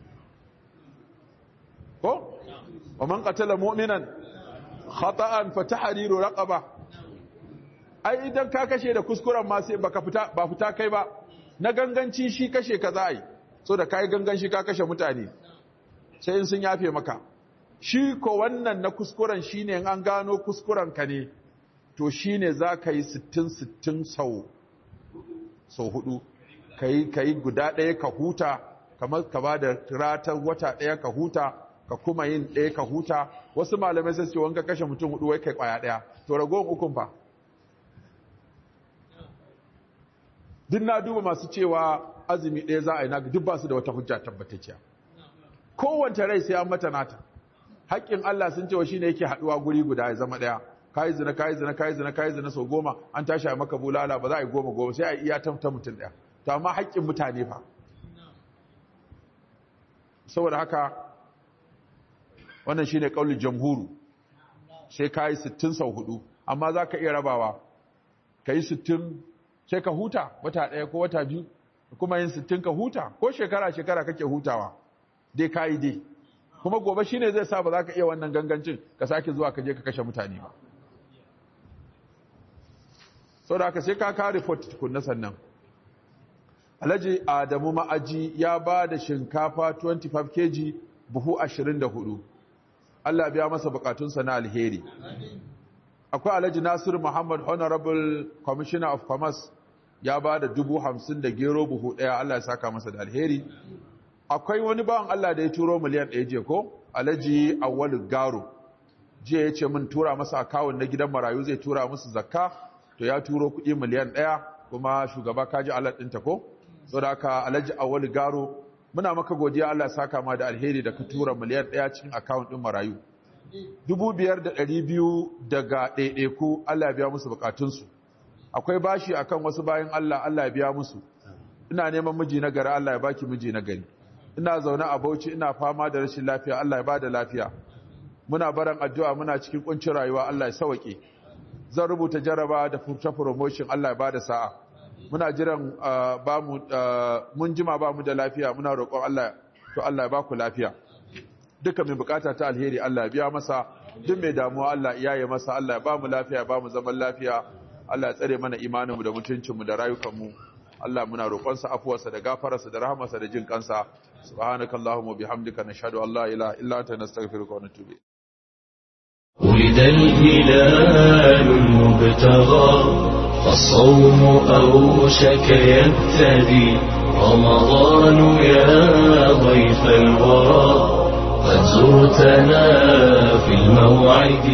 ko wa man qatala mu'minan khata'an fa tahriru raqaba ai idan ka kashe da kuskuren ma sai baka fita ba fita kai ba na ganganci shi kashe ka za a yi so da kai ganganci ka kashe mutane sai in sun yafe maka shi ko wannan na kuskuren shine in an gano kuskuren ka ne to shine za ka yi sittin sittin sau sau hudu kai kai guda ɗaya ka huta kamar ka ba da ratar wata ɗaya ka huta ka kuma yin ɗaya ka huta wasu malamai sai ce wanka kashe mutum hudu wai kai kwaya ɗaya to ragowar ukun fa duk na duba masu cewa azumi ɗaya za a yi naga duk ba su da wata hujja tabbatacciya kowace rai sai an mata nata haƙƙin Allah sun cewa shine yake haɗuwa guri guda ya zama ɗaya kayi zina kayi zina kayi zina kayi zina sau goma an tashi a maka bulala ba za a yi goma goma sai a iya ta mutum ɗaya to amma haƙƙin mutane fa saboda haka wannan shine kaulin jamhuru sai kayi sittin sau hudu amma za ka iya rabawa ka yi sittin sai ka huta wata ɗaya ko wata biyu kuma yin sittin ka huta ko shekara-shekara kake hutawa dai ka yi dai kuma gobe shi ne zai sa ba za ka iya wannan gangancin ka sake zuwa ka je ka kashe mutane ba sau da haka sai ka kawo report tukunna sannan alhaji adamu ma'aji ya ba da shinkafa twenty-five kilograms buhu ashirin da hudu Allah biya masa bukatunsa na alheri akwai alhaji nasiru muhammad honorable commissioner of commerce ya ba da dubu hamsin da gero buhu daya Allah ya saka masa da alheri akwai wani bawan Allah da ya turo miliyan ɗaya je ko alhaji awwalu garo je ya ce min tura masa akawun na gidan marayu zai tura musu zakka to ya turo kuɗi miliyan ɗaya kuma shugaba kaji alat ɗinta ko saboda haka alhaji awwalu garo muna maka godiya Allah ya saka ma da alheri da ka tura miliyan ɗaya cikin akawun ɗin marayu dubu biyar da ɗari biyu daga ɗaiɗaiku Allah ya biya musu bukatunsu akwai bashi akan wasu bayan Allah Allah ya biya musu ina neman miji na gari Allah ya baki miji na gari ina zaune a Bauchi ina fama da rashin lafiya Allah ya bada lafiya muna baran addu'a muna cikin kuncin rayuwa Allah ya sauke zan rubuta jaraba da future promotion Allah ya bada sa'a muna jiran ba mu mun jima ba mu da lafiya, muna roƙon Allah to Allah ya ba ku lafiya. Duka mai bukata ta alheri Allah ya biya masa, duk mai damuwa Allah ya yaye masa. Allah ya ba mu lafiya, ba mu zaman lafiya. Allah ya tsare mana imaninmu da mutuncinmu da rayukanmu. Allah muna roƙonsa afuwarsa da gafararsa da rahamarsa da jin kansa. Subhanakallahumma bihamdika nashhadu an la ilaha illa anta nastaghfiruka wa natubu ilayk. ولد الهلال المبتغى فالصوم أوشك يبتدي رمضان يا ضيف الورى قد زرتنا في الموعد